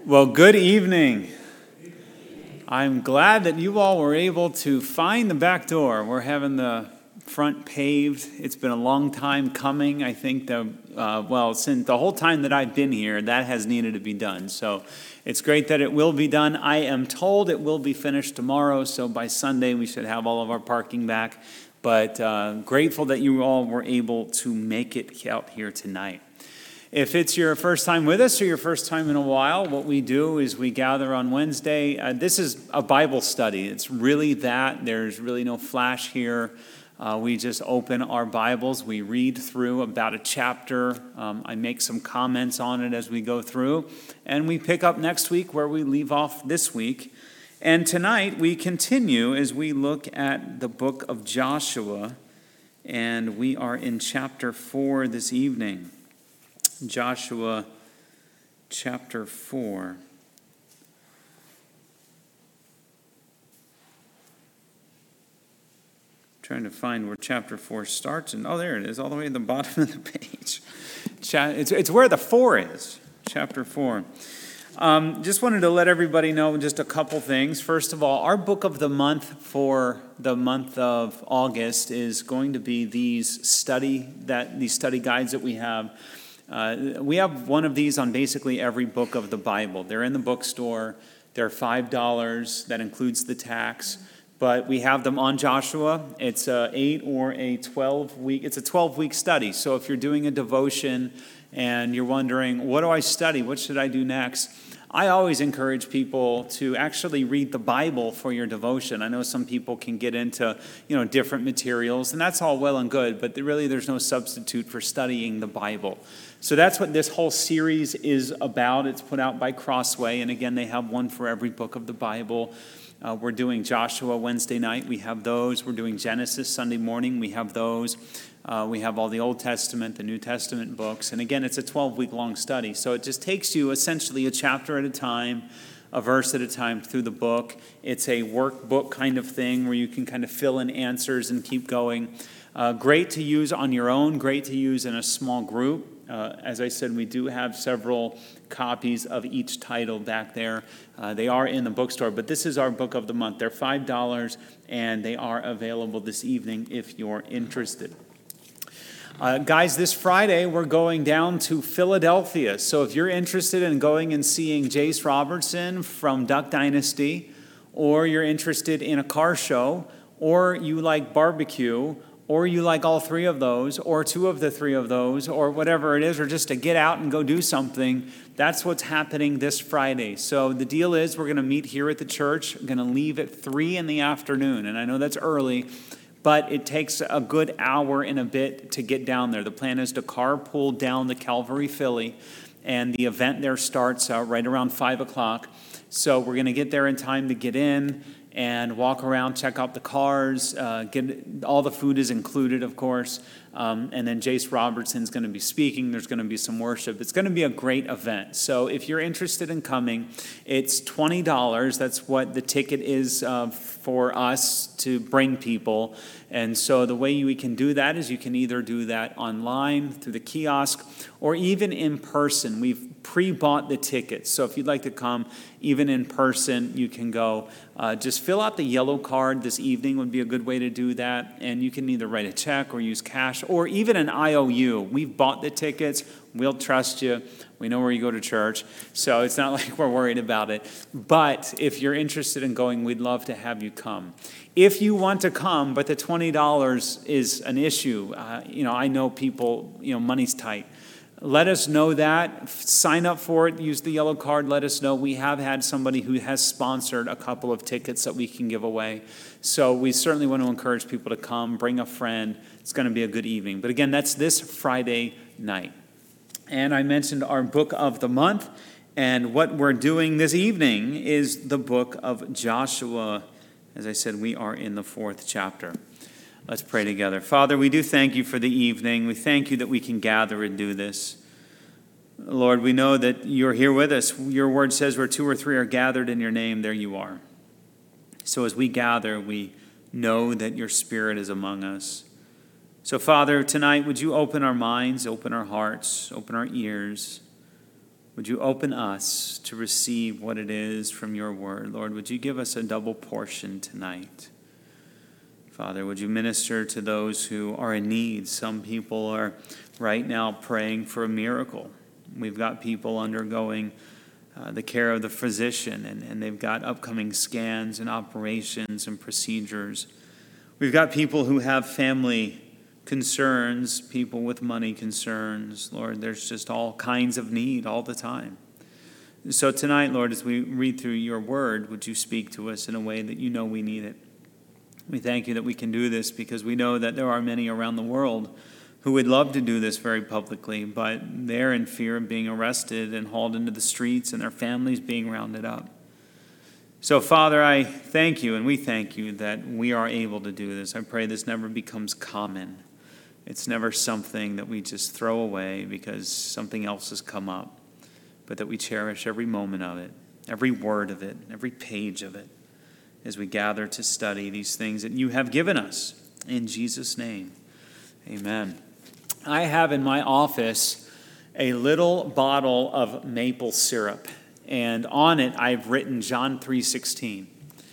Well, good evening. I'm glad that you all were able to find the back door. We're having the front paved. It's been a long time coming. I think since the whole time that I've been here, that has needed to be done. So it's great that it will be done. I am told it will be finished tomorrow, so by Sunday we should have all of our parking back. But grateful that you all were able to make it out here tonight. If it's your first time with us or your first time in a while, what we do is we gather on Wednesday. This is a Bible study. It's really that. There's really no flash here. We just open our Bibles. We read through about a chapter. I make some comments on it as we go through. And we pick up next week where we leave off this week. And tonight we continue as we look at the book of Joshua. And we are in chapter 4 this evening. Joshua chapter 4. Trying to find where chapter 4 starts. And there it is, all the way at the bottom of the page. It's where the 4 is, chapter 4. Just wanted to let everybody know just a couple things. First of all, our book of the month for the month of August is going to be these study guides that we have. We have one of these on basically every book of the Bible. They're in the bookstore. They're $5. That includes the tax. But we have them on Joshua. It's a 8 or a 12-week. It's a 12-week study. So if you're doing a devotion and you're wondering, what do I study? What should I do next? I always encourage people to actually read the Bible for your devotion. I know some people can get into, different materials, and that's all well and good, but really there's no substitute for studying the Bible. So that's what this whole series is about. It's put out by Crossway, and again, they have one for every book of the Bible. We're doing Joshua Wednesday night. We have those. We're doing Genesis Sunday morning. We have those. We have all the Old Testament, the New Testament books. And again, it's a 12-week-long study. So it just takes you essentially a chapter at a time, a verse at a time through the book. It's a workbook kind of thing where you can kind of fill in answers and keep going. Great to use on your own, great to use in a small group. As I said, we do have several copies of each title back there. They are in the bookstore, but this is our book of the month. They're $5, and they are available this evening if you're interested. Guys, this Friday, we're going down to Philadelphia. So if you're interested in going and seeing Jace Robertson from Duck Dynasty, or you're interested in a car show, or you like barbecue, or you like all three of those, or two of the three of those, or whatever it is, or just to get out and go do something, that's what's happening this Friday. So the deal is we're going to meet here at the church. We're going to leave at 3 in the afternoon, and I know that's early, but it takes a good hour and a bit to get down there. The plan is to carpool down to Calvary, Philly, and the event there starts right around 5 o'clock. So we're going to get there in time to get in and walk around, check out the cars, all the food is included, of course, and then Jace Robertson's going to be speaking. There's going to be some worship. It's going to be a great event. So if you're interested in coming, it's $20. That's what the ticket is for us to bring people. And so the way we can do that is you can either do that online through the kiosk or even in person. We've pre-bought the tickets. So if you'd like to come, even in person, you can go. Just fill out the yellow card this evening would be a good way to do that. And you can either write a check or use cash or even an IOU. We've bought the tickets. We'll trust you. We know where you go to church. So it's not like we're worried about it. But if you're interested in going, we'd love to have you come. If you want to come, but the $20 is an issue, I know people, money's tight. Let us know that. Sign up for it. Use the yellow card. Let us know. We have had somebody who has sponsored a couple of tickets that we can give away. So we certainly want to encourage people to come. Bring a friend. It's going to be a good evening. But again, that's this Friday night. And I mentioned our book of the month. And what we're doing this evening is the book of Joshua. As I said, we are in the 4th chapter. Let's pray together. Father, we do thank you for the evening. We thank you that we can gather and do this. Lord, we know that you're here with us. Your word says where 2 or 3 are gathered in your name, there you are. So as we gather, we know that your Spirit is among us. So, Father, tonight, would you open our minds, open our hearts, open our ears. Would you open us to receive what it is from your word? Lord, would you give us a double portion tonight? Father, would you minister to those who are in need? Some people are right now praying for a miracle. We've got people undergoing the care of the physician, and they've got upcoming scans and operations and procedures. We've got people who have family concerns, people with money concerns. Lord, there's just all kinds of need all the time. So tonight, Lord, as we read through your word, would you speak to us in a way that you know we need it? We thank you that we can do this because we know that there are many around the world who would love to do this very publicly, but they're in fear of being arrested and hauled into the streets and their families being rounded up. So, Father, I thank you and we thank you that we are able to do this. I pray this never becomes common. It's never something that we just throw away because something else has come up, but that we cherish every moment of it, every word of it, every page of it, as we gather to study these things that you have given us. In Jesus' name, amen. I have in my office a little bottle of maple syrup, and on it I've written John 3:16.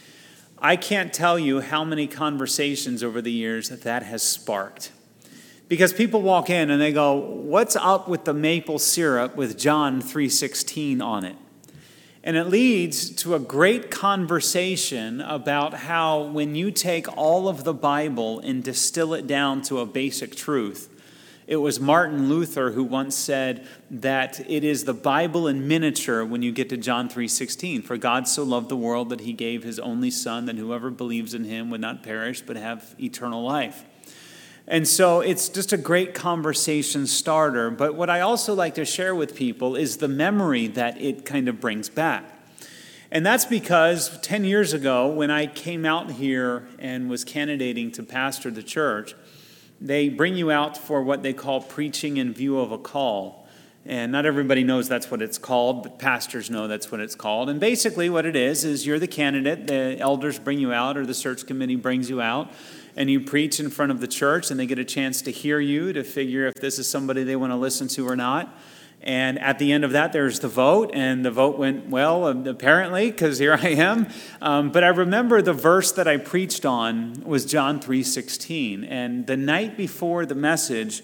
I can't tell you how many conversations over the years that has sparked. Because people walk in and they go, what's up with the maple syrup with John 3:16 on it? And it leads to a great conversation about how when you take all of the Bible and distill it down to a basic truth, it was Martin Luther who once said that it is the Bible in miniature when you get to John 3:16. For God so loved the world that he gave his only Son, that whoever believes in him would not perish but have eternal life. And so it's just a great conversation starter. But what I also like to share with people is the memory that it kind of brings back. And that's because 10 years ago, when I came out here and was candidating to pastor the church, they bring you out for what they call preaching in view of a call. And not everybody knows that's what it's called, but pastors know that's what it's called. And basically what it is you're the candidate, the elders bring you out, or the search committee brings you out, and you preach in front of the church, and they get a chance to hear you, to figure if this is somebody they want to listen to or not. And at the end of that, there's the vote, and the vote went well, apparently, because here I am. But I remember the verse that I preached on was John 3:16. And the night before the message,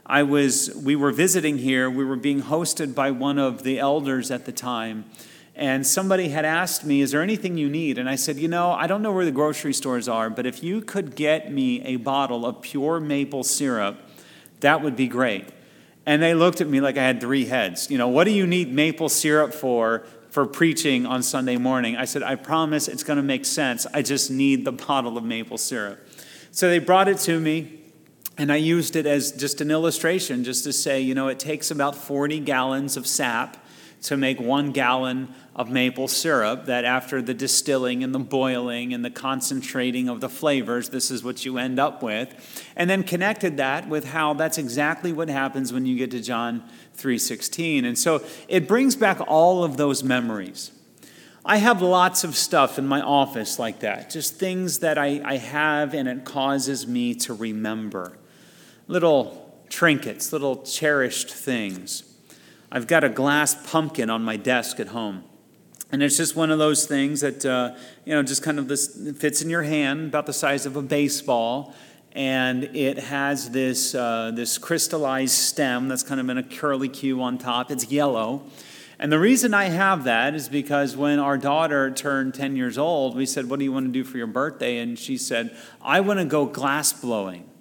we were visiting here. We were being hosted by one of the elders at the time. And somebody had asked me, is there anything you need? And I said, I don't know where the grocery stores are, but if you could get me a bottle of pure maple syrup, that would be great. And they looked at me like I had three heads. What do you need maple syrup for preaching on Sunday morning? I said, I promise it's going to make sense. I just need the bottle of maple syrup. So they brought it to me, and I used it as just an illustration, just to say, it takes about 40 gallons of sap to make 1 gallon of maple syrup, that after the distilling and the boiling and the concentrating of the flavors, this is what you end up with. And then connected that with how that's exactly what happens when you get to John 3:16. And so it brings back all of those memories. I have lots of stuff in my office like that, just things that I have and it causes me to remember. Little trinkets, little cherished things. I've got a glass pumpkin on my desk at home. And it's just one of those things that, just kind of this fits in your hand, about the size of a baseball. And it has this crystallized stem that's kind of in a curlicue on top. It's yellow. And the reason I have that is because when our daughter turned 10 years old, we said, what do you want to do for your birthday? And she said, I want to go glass blowing.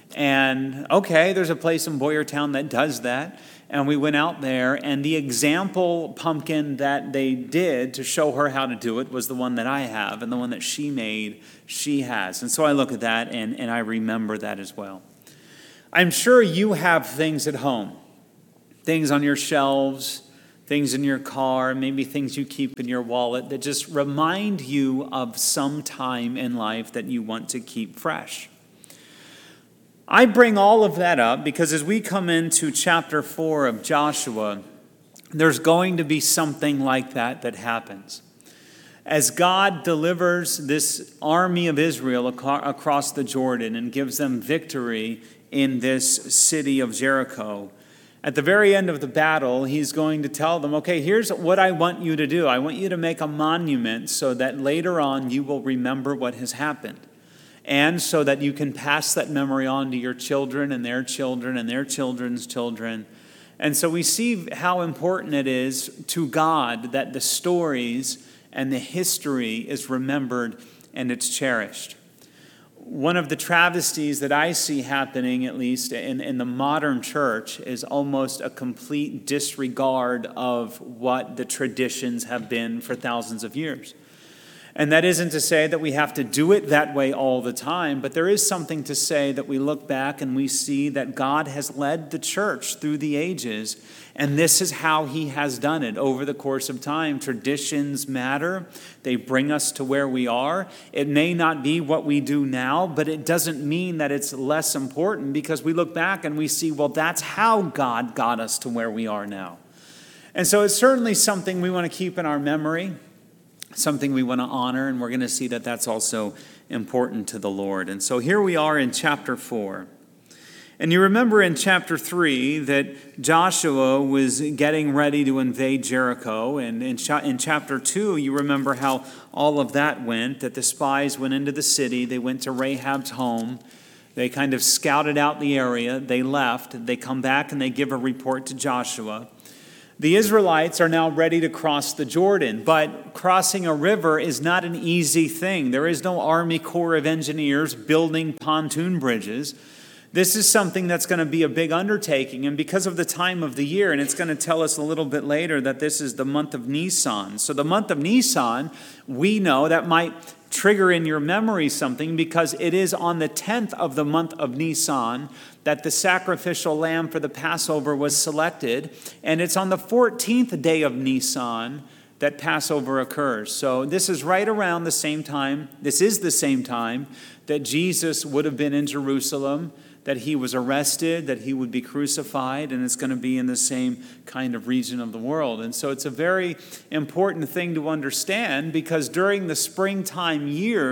And okay, there's a place in Boyertown that does that. And we went out there, and the example pumpkin that they did to show her how to do it was the one that I have, and the one that she made, she has. And so I look at that, and I remember that as well. I'm sure you have things at home, things on your shelves, things in your car, maybe things you keep in your wallet that just remind you of some time in life that you want to keep fresh. I bring all of that up because as we come into chapter 4 of Joshua, there's going to be something like that happens. As God delivers this army of Israel across the Jordan and gives them victory in this city of Jericho, At the very end of the battle, he's going to tell them, okay, here's what I want you to do. I want you to make a monument so that later on you will remember what has happened. And so that you can pass that memory on to your children and their children and their children's children. And so we see how important it is to God that the stories and the history is remembered and it's cherished. One of the travesties that I see happening, at least in the modern church, is almost a complete disregard of what the traditions have been for thousands of years. And that isn't to say that we have to do it that way all the time, but there is something to say that we look back and we see that God has led the church through the ages, and this is how he has done it over the course of time. Traditions matter. They bring us to where we are. It may not be what we do now, but it doesn't mean that it's less important, because we look back and we see, well, that's how God got us to where we are now. And so it's certainly something we want to keep in our memory, something we want to honor, and we're going to see that that's also important to the Lord. And so here we are in chapter 4. And you remember in chapter 3 that Joshua was getting ready to invade Jericho. And in chapter 2, you remember how all of that went, that the spies went into the city. They went to Rahab's home. They kind of scouted out the area. They left. They come back and they give a report to Joshua. The Israelites are now ready to cross the Jordan, but crossing a river is not an easy thing. There is no Army Corps of Engineers building pontoon bridges. This is something that's going to be a big undertaking, and because of the time of the year, and it's going to tell us a little bit later that this is the month of Nisan. So the month of Nisan, we know that might trigger in your memory something, because it is on the 10th of the month of Nisan that the sacrificial lamb for the Passover was selected, and it's on the 14th day of Nisan that Passover occurs. So this is right around the same time. This is the same time that Jesus would have been in Jerusalem, that he was arrested, that he would be crucified, and it's going to be in the same kind of region of the world. And so it's a very important thing to understand, because during the springtime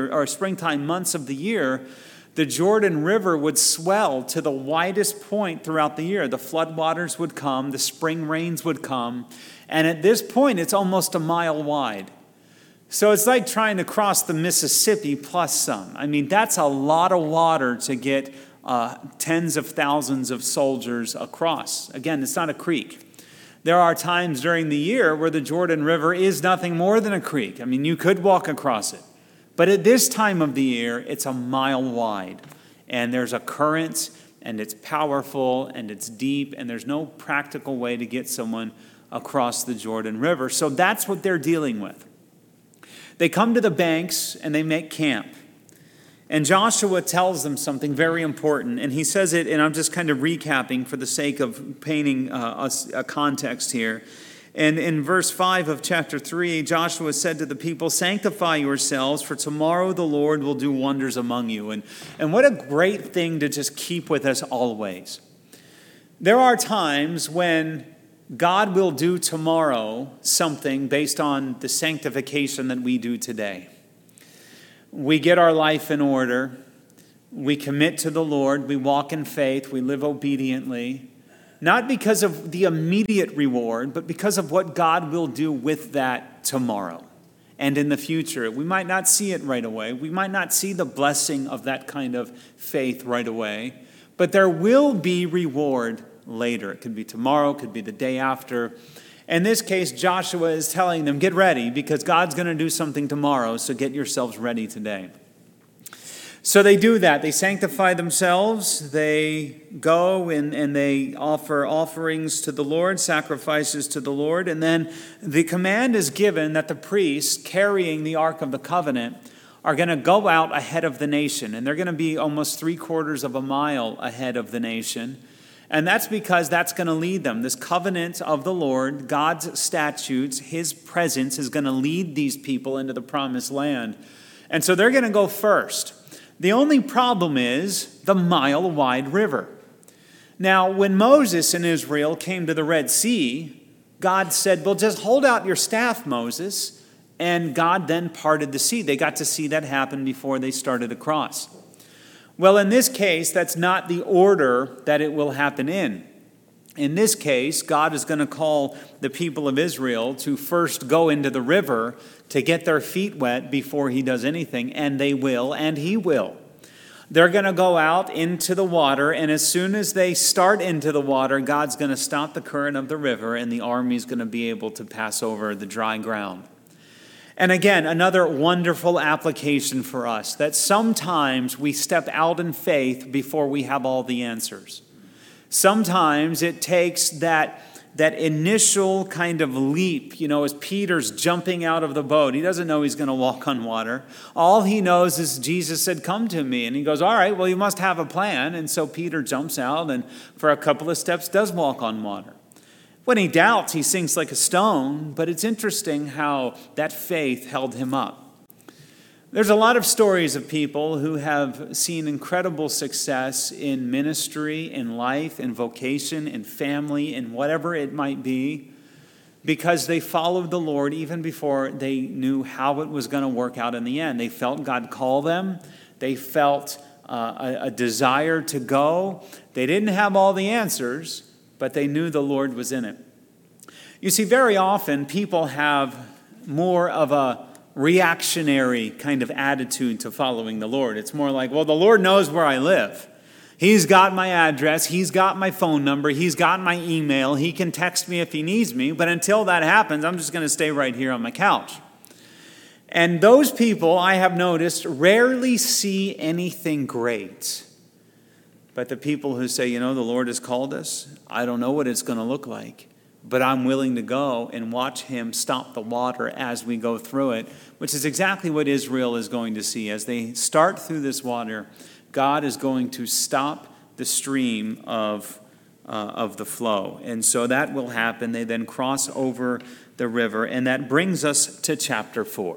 months of the year, the Jordan River would swell to the widest point throughout the year. The floodwaters would come, the spring rains would come, and at this point it's almost a mile wide. So it's like trying to cross the Mississippi plus some. I mean, that's a lot of water to get tens of thousands of soldiers across. Again, it's not a creek. There are times during the year where the Jordan River is nothing more than a creek. I mean, you could walk across it. But at this time of the year, it's a mile wide. And there's a current, and it's powerful, and it's deep, and there's no practical way to get someone across the Jordan River. So that's what they're dealing with. They come to the banks, and they make camp. And Joshua tells them something very important, and he says it, and I'm just kind of recapping for the sake of painting us a context here. And in verse 5 of chapter 3, Joshua said to the people, "Sanctify yourselves, for tomorrow the Lord will do wonders among you." And what a great thing to just keep with us always. There are times when God will do tomorrow something based on the sanctification that we do today. We get our life in order. We commit to the Lord. We walk in faith. We live obediently. Not because of the immediate reward, but because of what God will do with that tomorrow and in the future. We might not see it right away. We might not see the blessing of that kind of faith right away. But there will be reward later. It could be tomorrow. It could be the day after. In this case, Joshua is telling them, get ready, because God's going to do something tomorrow, so get yourselves ready today. So they do that. They sanctify themselves. They go and they offer offerings to the Lord, sacrifices to the Lord. And then the command is given that the priests carrying the Ark of the Covenant are going to go out ahead of the nation. And they're going to be almost 3/4 of a mile ahead of the nation. And that's because that's going to lead them. This covenant of the Lord, God's statutes, his presence is going to lead these people into the promised land. And so they're going to go first. The only problem is the mile-wide river. Now, when Moses and Israel came to the Red Sea, God said, well, just hold out your staff, Moses. And God then parted the sea. They got to see that happen before they started across. Well, in this case, that's not the order that it will happen in. In this case, God is going to call the people of Israel to first go into the river to get their feet wet before he does anything, and they will, and he will. They're going to go out into the water, and as soon as they start into the water, God's going to stop the current of the river, and the army is going to be able to pass over the dry ground. And again, another wonderful application for us, that sometimes we step out in faith before we have all the answers. Sometimes it takes that initial kind of leap, as Peter's jumping out of the boat. He doesn't know he's going to walk on water. All he knows is Jesus said, "Come to me." And he goes, "All right, well, you must have a plan." And so Peter jumps out and for a couple of steps does walk on water. When he doubts, he sinks like a stone, but it's interesting how that faith held him up. There's a lot of stories of people who have seen incredible success in ministry, in life, in vocation, in family, in whatever it might be, because they followed the Lord even before they knew how it was going to work out in the end. They felt God call them. They felt a desire to go. They didn't have all the answers, but they knew the Lord was in it. You see, very often people have more of a reactionary kind of attitude to following the Lord. It's more like, well, the Lord knows where I live. He's got my address. He's got my phone number. He's got my email. He can text me if he needs me. But until that happens, I'm just going to stay right here on my couch. And those people, I have noticed, rarely see anything great. But the people who say, the Lord has called us, I don't know what it's going to look like, but I'm willing to go and watch him stop the water as we go through it, which is exactly what Israel is going to see. As they start through this water, God is going to stop the stream of the flow. And so that will happen. They then cross over the river, and that brings us to chapter 4.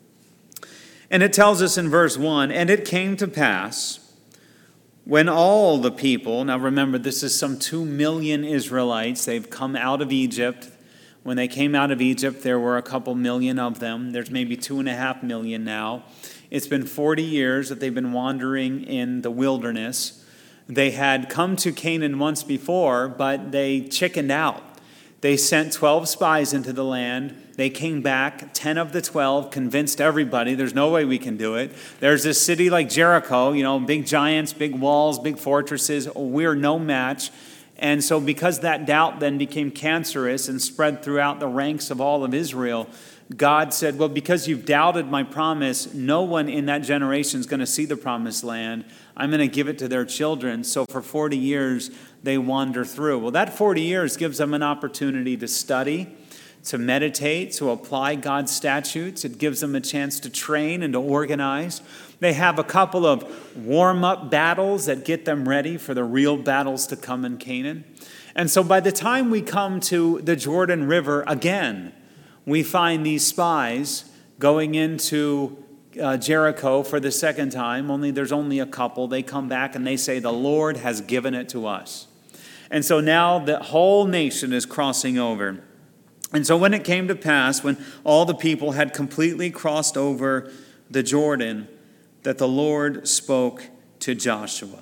And it tells us in verse 1, "And it came to pass, when all the people," now remember, this is some 2 million Israelites. They've come out of Egypt. When they came out of Egypt, there were a couple million of them. There's maybe 2.5 million now. It's been 40 years that they've been wandering in the wilderness. They had come to Canaan once before, but they chickened out. They sent 12 spies into the land. They came back. 10 of the 12 convinced everybody, there's no way we can do it. There's this city like Jericho, big giants, big walls, big fortresses. We're no match. And so because that doubt then became cancerous and spread throughout the ranks of all of Israel, God said, well, because you've doubted my promise, no one in that generation is going to see the promised land. I'm going to give it to their children. So for 40 years, they wander through. Well, that 40 years gives them an opportunity to study, to meditate, to apply God's statutes. It gives them a chance to train and to organize. They have a couple of warm-up battles that get them ready for the real battles to come in Canaan. And so by the time we come to the Jordan River again, we find these spies going into Jericho for the second time, only there's only a couple. They come back and they say, the Lord has given it to us. And so now the whole nation is crossing over. And so when it came to pass, when all the people had completely crossed over the Jordan, that the Lord spoke to Joshua.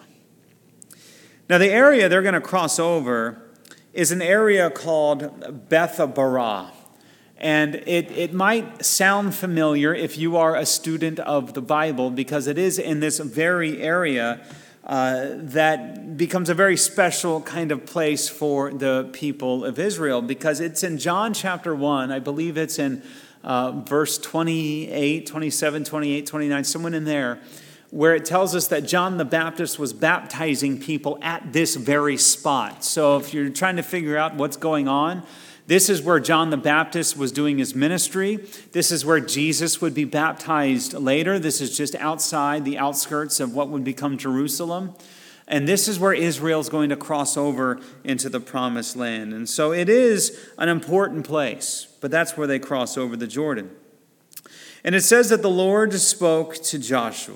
Now the area they're going to cross over is an area called Bethabara. And it might sound familiar if you are a student of the Bible, because it is in this very area that becomes a very special kind of place for the people of Israel, because it's in John chapter 1. I believe it's in verse 28, 27, 28, 29, someone in there, where it tells us that John the Baptist was baptizing people at this very spot. So if you're trying to figure out what's going on, this is where John the Baptist was doing his ministry. This is where Jesus would be baptized later. This is just outside the outskirts of what would become Jerusalem. And this is where Israel is going to cross over into the promised land. And so it is an important place, but that's where they cross over the Jordan. And it says that the Lord spoke to Joshua.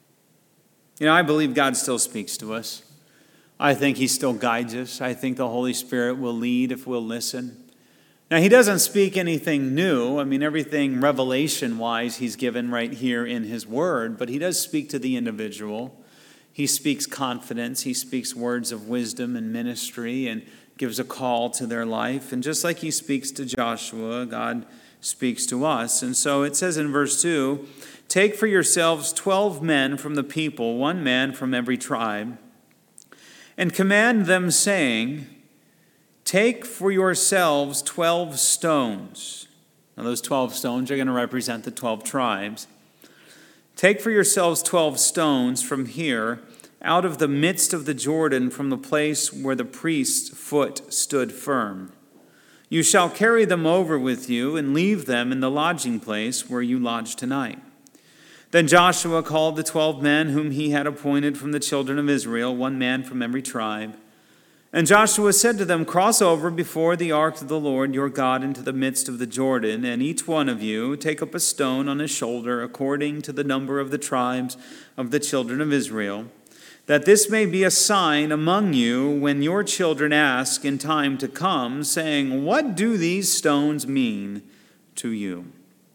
I believe God still speaks to us. I think he still guides us. I think the Holy Spirit will lead if we'll listen. Now, he doesn't speak anything new. Everything revelation-wise he's given right here in his word, but he does speak to the individual. He speaks confidence. He speaks words of wisdom and ministry, and gives a call to their life. And just like he speaks to Joshua, God speaks to us. And so it says in verse 2, "Take for yourselves 12 men from the people, 1 man from every tribe, and command them, saying, Take for yourselves 12 stones." Now those 12 stones are going to represent the 12 tribes. "Take for yourselves 12 stones from here, out of the midst of the Jordan, from the place where the priest's foot stood firm. You shall carry them over with you and leave them in the lodging place where you lodge tonight." Then Joshua called the 12 men whom he had appointed from the children of Israel, 1 man from every tribe. And Joshua said to them, "Cross over before the ark of the Lord your God into the midst of the Jordan, and each one of you take up a stone on his shoulder according to the number of the tribes of the children of Israel, that this may be a sign among you when your children ask in time to come, saying, What do these stones mean to you?"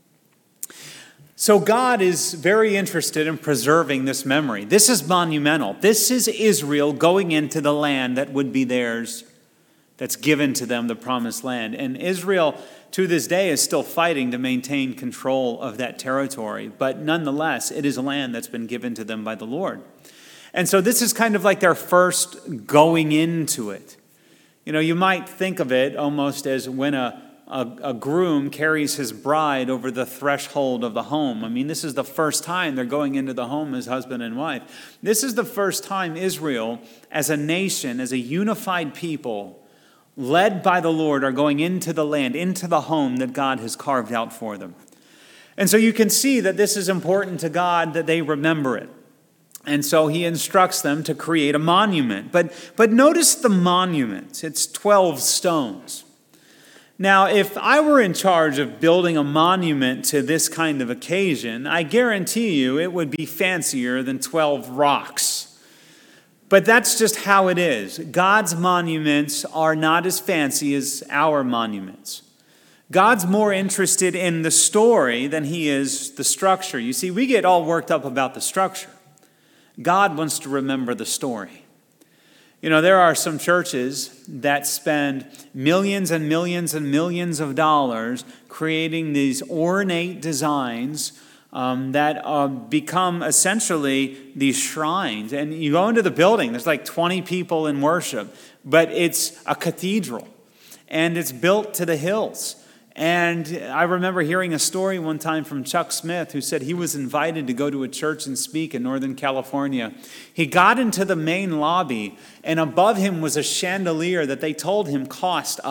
So God is very interested in preserving this memory. This is monumental. This is Israel going into the land that would be theirs, that's given to them, the promised land. And Israel, to this day, is still fighting to maintain control of that territory. But nonetheless, it is a land that's been given to them by the Lord. And so this is kind of like their first going into it. You know, you might think of it almost as when a groom carries his bride over the threshold of the home. I mean, this is the first time they're going into the home as husband and wife. This is the first time Israel, as a nation, as a unified people, led by the Lord, are going into the land, into the home that God has carved out for them. And so you can see that this is important to God, that they remember it. And so he instructs them to create a monument. But notice the monument. It's 12 stones. Now, if I were in charge of building a monument to this kind of occasion, I guarantee you it would be fancier than 12 rocks. But that's just how it is. God's monuments are not as fancy as our monuments. God's more interested in the story than he is the structure. You see, we get all worked up about the structure. God wants to remember the story. You know, there are some churches that spend millions and millions and millions of dollars creating these ornate designs that become essentially these shrines. And you go into the building, there's like 20 people in worship, but it's a cathedral, and it's built to the hills. And I remember hearing a story one time from Chuck Smith, who said he was invited to go to a church and speak in Northern California. He got into the main lobby, and above him was a chandelier that they told him cost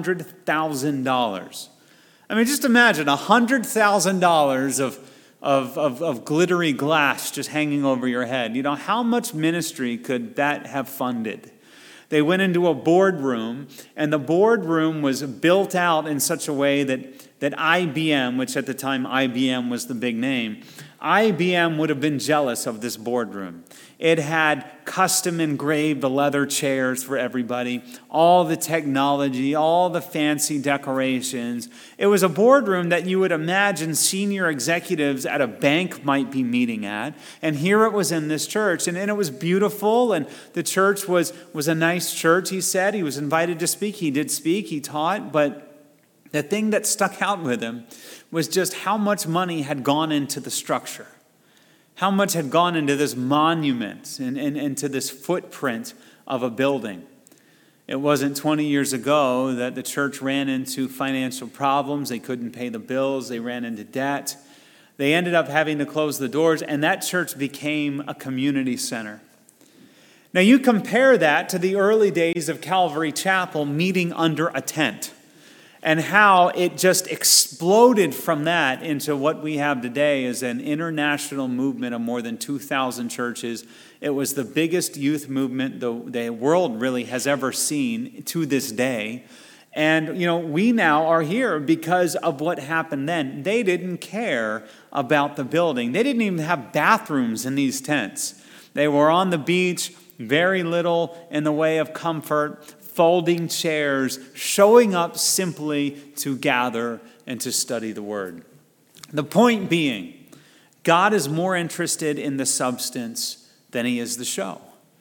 $100,000. I mean, just imagine $100,000 of glittery glass just hanging over your head. You know, how much ministry could that have funded? They went into a boardroom, and the boardroom was built out in such a way that IBM, which at the time IBM was the big name, IBM would have been jealous of this boardroom. It had custom engraved leather chairs for everybody, all the technology, all the fancy decorations. It was a boardroom that you would imagine senior executives at a bank might be meeting at. And here it was in this church. And it was beautiful. And the church was a nice church, he said. He was invited to speak. He did speak. He taught. But the thing that stuck out with him was just how much money had gone into the structure. How much had gone into this monument and into this footprint of a building. It wasn't 20 years ago that the church ran into financial problems. They couldn't pay the bills. They ran into debt. They ended up having to close the doors, and that church became a community center. Now you compare that to the early days of Calvary Chapel meeting under a tent, and how it just exploded from that into what we have today as an international movement of more than 2,000 churches. It was the biggest youth movement the world really has ever seen to this day. And, you know, we now are here because of what happened then. They didn't care about the building. They didn't even have bathrooms in these tents. They were on the beach, very little in the way of comfort, folding chairs, showing up simply to gather and to study the Word. The point being, God is more interested in the substance than he is the show.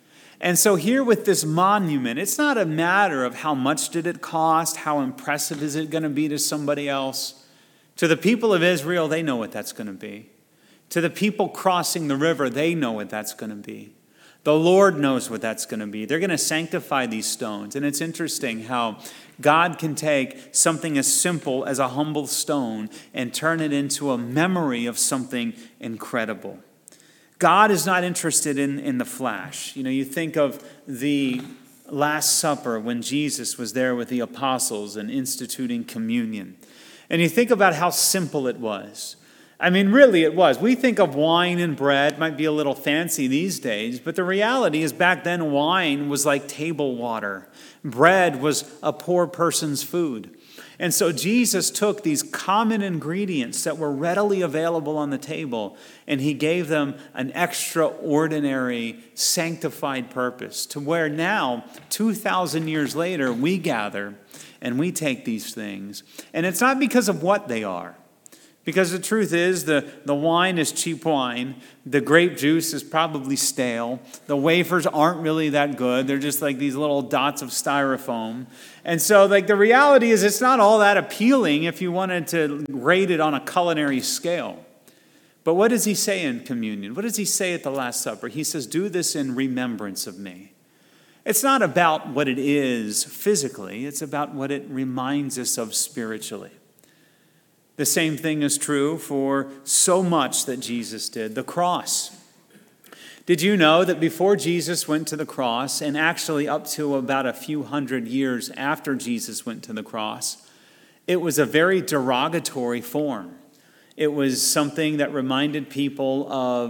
And so here with this monument, it's not a matter of how much did it cost, how impressive is it going to be to somebody else. To the people of Israel, they know what that's going to be. To the people crossing the river, they know what that's going to be. The Lord knows what that's going to be. They're going to sanctify these stones. And it's interesting how God can take something as simple as a humble stone and turn it into a memory of something incredible. God is not interested in the flash. You think of the Last Supper when Jesus was there with the apostles and instituting communion. And you think about how simple it was. I mean, really it was. We think of wine and bread, might be a little fancy these days, but the reality is back then wine was like table water. Bread was a poor person's food. And so Jesus took these common ingredients that were readily available on the table, and he gave them an extraordinary, sanctified purpose to where now, 2,000 years later, we gather and we take these things. And it's not because of what they are. Because the truth is, the wine is cheap wine. The grape juice is probably stale. The wafers aren't really that good. They're just like these little dots of styrofoam. And so the reality is it's not all that appealing if you wanted to rate it on a culinary scale. But what does he say in communion? What does he say at the Last Supper? He says, do this in remembrance of me. It's not about what it is physically. It's about what it reminds us of spiritually. The same thing is true for so much that Jesus did. The cross. Did you know that before Jesus went to the cross, and actually up to about a few hundred years after Jesus went to the cross, it was a very derogatory form. It was something that reminded people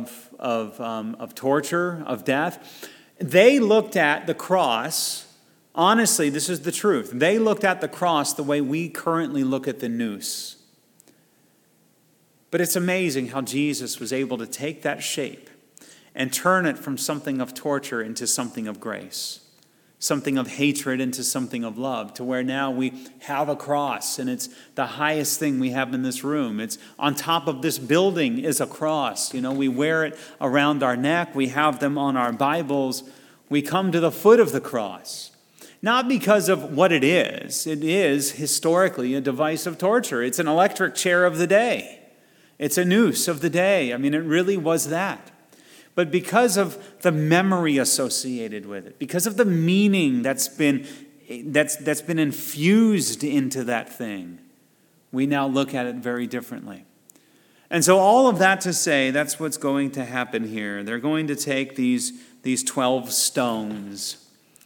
of torture, of death. They looked at the cross, honestly, this is the truth. They looked at the cross the way we currently look at the noose. But it's amazing how Jesus was able to take that shape and turn it from something of torture into something of grace, something of hatred into something of love, to where now we have a cross, and it's the highest thing we have in this room. It's on top of this building is a cross. We wear it around our neck. We have them on our Bibles. We come to the foot of the cross. Not because of what it is. It is historically a device of torture. It's an electric chair of the day. It's a noose of the day. I mean, it really was that. But because of the memory associated with it, because of the meaning that's been infused into that thing, we now look at it very differently. And so all of that to say, that's what's going to happen here. They're going to take these 12 stones.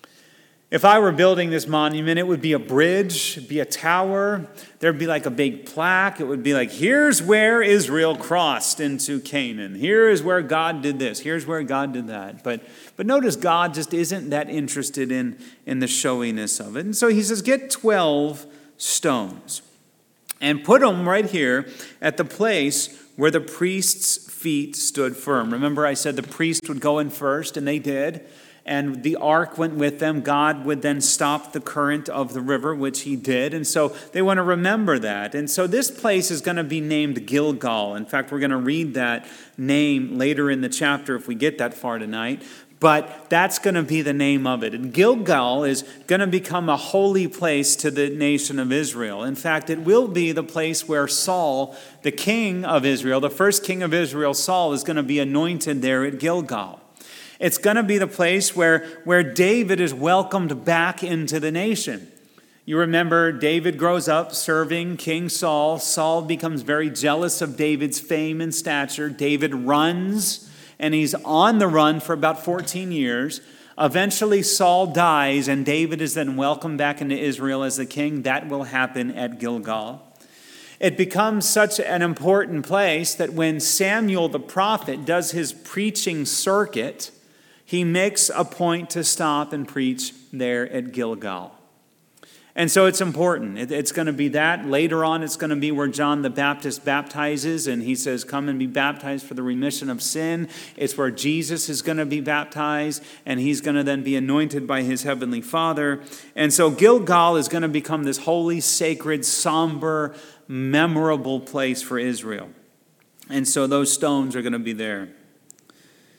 If I were building this monument, it would be a bridge, it'd be a tower, there'd be like a big plaque. It would be like, here's where Israel crossed into Canaan. Here is where God did this. Here's where God did that. But notice God just isn't that interested in the showiness of it. And so he says, get 12 stones and put them right here at the place where the priest's feet stood firm. Remember I said the priest would go in first, and they did. And the ark went with them. God would then stop the current of the river, which he did. And so they want to remember that. And so this place is going to be named Gilgal. In fact, we're going to read that name later in the chapter if we get that far tonight. But that's going to be the name of it. And Gilgal is going to become a holy place to the nation of Israel. In fact, it will be the place where Saul, the king of Israel, the first king of Israel, Saul, is going to be anointed there at Gilgal. It's going to be the place where David is welcomed back into the nation. You remember David grows up serving King Saul. Saul becomes very jealous of David's fame and stature. David runs, and he's on the run for about 14 years. Eventually, Saul dies, and David is then welcomed back into Israel as the king. That will happen at Gilgal. It becomes such an important place that when Samuel the prophet does his preaching circuit, he makes a point to stop and preach there at Gilgal. And so it's important. It's going to be that. Later on, it's going to be where John the Baptist baptizes, and he says, come and be baptized for the remission of sin. It's where Jesus is going to be baptized, and he's going to then be anointed by his heavenly Father. And so Gilgal is going to become this holy, sacred, somber, memorable place for Israel. And so those stones are going to be there.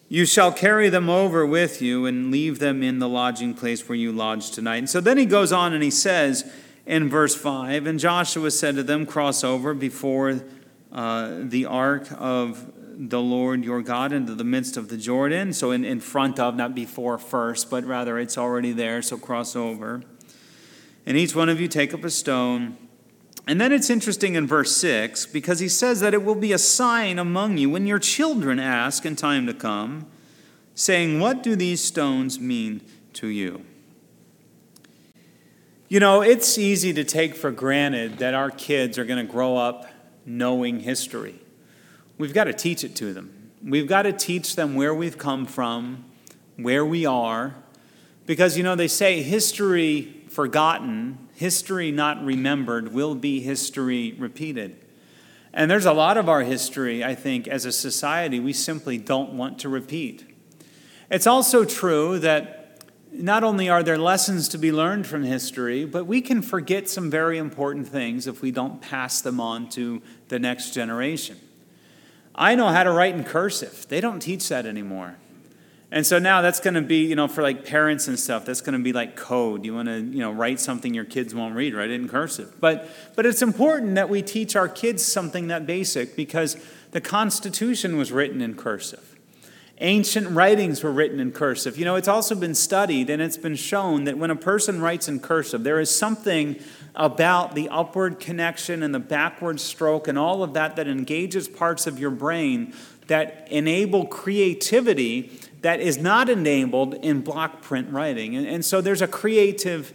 You shall carry them over with you and leave them in the lodging place where you lodge tonight. And so then he goes on and he says in verse 5, and Joshua said to them, cross over before the ark of the Lord your God into the midst of the Jordan. So in front of, not before first, but rather it's already there, so cross over. And each one of you take up a stone. And then it's interesting in verse 6, because he says that it will be a sign among you when your children ask in time to come, saying, what do these stones mean to you? You know, it's easy to take for granted that our kids are going to grow up knowing history. We've got to teach it to them. We've got to teach them where we've come from, where we are, because, you know, they say history forgotten, history not remembered, will be history repeated. And there's a lot of our history, I think, as a society, we simply don't want to repeat. It's also true that not only are there lessons to be learned from history, but we can forget some very important things if we don't pass them on to the next generation. I know how to write in cursive. They don't teach that anymore. And so now that's going to be, you know, for like parents and stuff, that's going to be like code. You want to, you know, write something your kids won't read, write it in cursive. But it's important that we teach our kids something that basic, because the Constitution was written in cursive. Ancient writings were written in cursive. You know, it's also been studied and it's been shown that when a person writes in cursive, there is something about the upward connection and the backward stroke and all of that engages parts of your brain that enable creativity that is not enabled in block print writing. And so there's a creativeness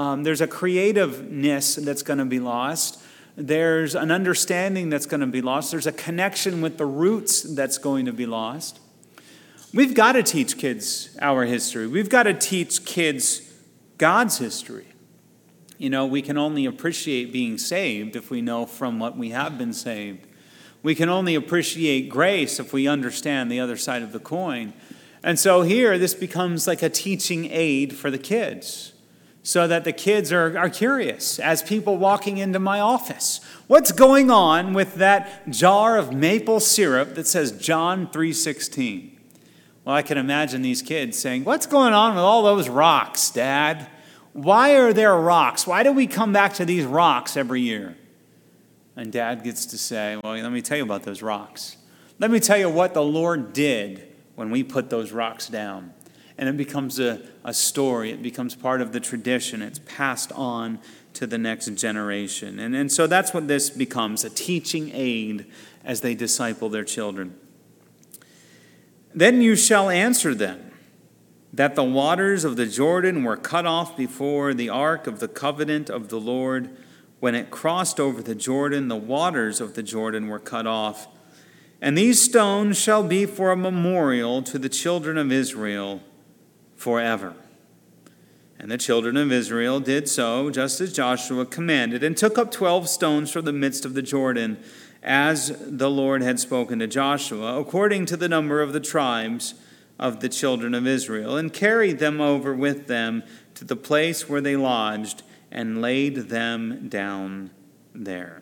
that's going to be lost. There's an understanding that's going to be lost. There's a connection with the roots that's going to be lost. We've got to teach kids our history. We've got to teach kids God's history. You know, we can only appreciate being saved if we know from what we have been saved. We can only appreciate grace if we understand the other side of the coin. And so here, this becomes like a teaching aid for the kids, so that the kids are curious as people walking into my office. What's going on with that jar of maple syrup that says John 3:16? Well, I can imagine these kids saying, what's going on with all those rocks, Dad? Why are there rocks? Why do we come back to these rocks every year? And Dad gets to say, well, let me tell you about those rocks. Let me tell you what the Lord did when we put those rocks down. And it becomes a story. It becomes part of the tradition. It's passed on to the next generation. And so that's what this becomes, a teaching aid as they disciple their children. Then you shall answer them that the waters of the Jordan were cut off before the ark of the covenant of the Lord. When it crossed over the Jordan, the waters of the Jordan were cut off. And these stones shall be for a memorial to the children of Israel forever. And the children of Israel did so, just as Joshua commanded, and took up 12 stones from the midst of the Jordan, as the Lord had spoken to Joshua, according to the number of the tribes of the children of Israel, and carried them over with them to the place where they lodged, and laid them down there.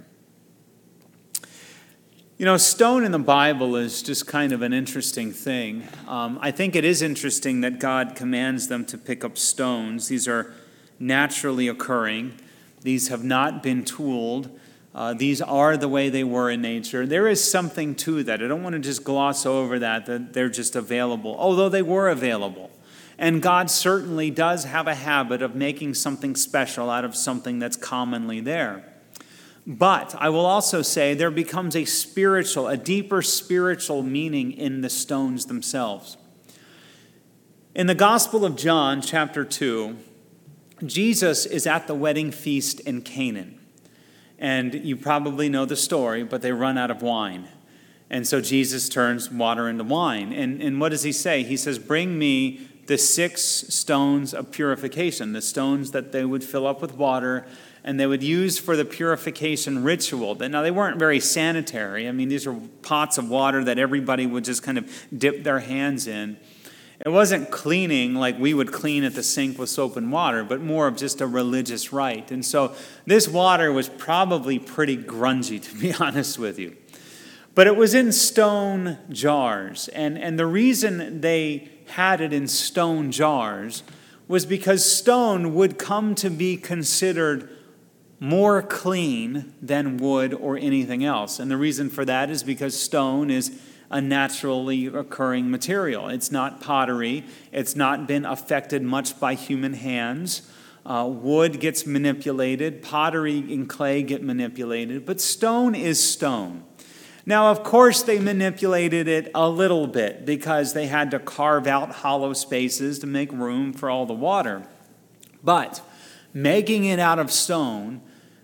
You know, stone in the Bible is just kind of an interesting thing. I think it is interesting that God commands them to pick up stones. These are naturally occurring. These have not been tooled. These are the way they were in nature. There is something to that. I don't want to just gloss over that they're just available, although they were available. And God certainly does have a habit of making something special out of something that's commonly there. But I will also say there becomes a deeper spiritual meaning in the stones themselves. In the Gospel of John, chapter 2, Jesus is at the wedding feast in Canaan. And you probably know the story, but they run out of wine. And so Jesus turns water into wine. And what does he say? He says, bring me the 6 stones of purification, the stones that they would fill up with water and they would use for the purification ritual. Now, they weren't very sanitary. I mean, these are pots of water that everybody would just kind of dip their hands in. It wasn't cleaning like we would clean at the sink with soap and water, but more of just a religious rite. And so this water was probably pretty grungy, to be honest with you. But it was in stone jars. And the reason they had it in stone jars was because stone would come to be considered more clean than wood or anything else. And the reason for that is because stone is a naturally occurring material. It's not pottery. It's not been affected much by human hands. Wood gets manipulated. Pottery and clay get manipulated. But stone is stone. Now, of course, they manipulated it a little bit because they had to carve out hollow spaces to make room for all the water. But making it out of stone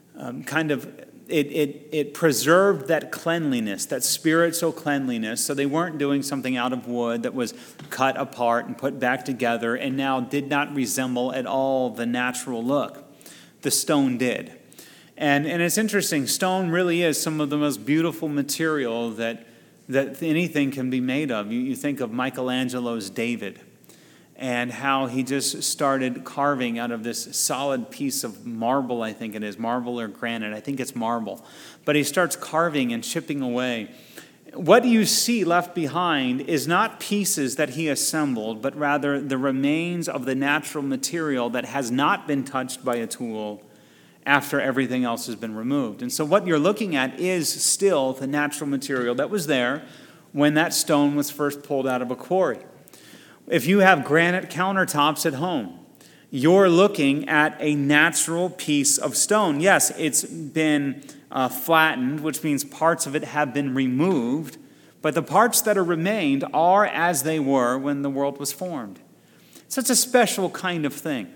it preserved that cleanliness, that spiritual cleanliness. So they weren't doing something out of wood that was cut apart and put back together and now did not resemble at all the natural look. The stone did. And it's interesting, stone really is some of the most beautiful material that anything can be made of. You think of Michelangelo's David and how he just started carving out of this solid piece of marble, I think it is, marble or granite, I think it's marble. But he starts carving and chipping away. What you see left behind is not pieces that he assembled, but rather the remains of the natural material that has not been touched by a tool after everything else has been removed. And so what you're looking at is still the natural material that was there when that stone was first pulled out of a quarry. If you have granite countertops at home, you're looking at a natural piece of stone. Yes, it's been flattened, which means parts of it have been removed, but the parts that are remained are as they were when the world was formed. Such a special kind of thing.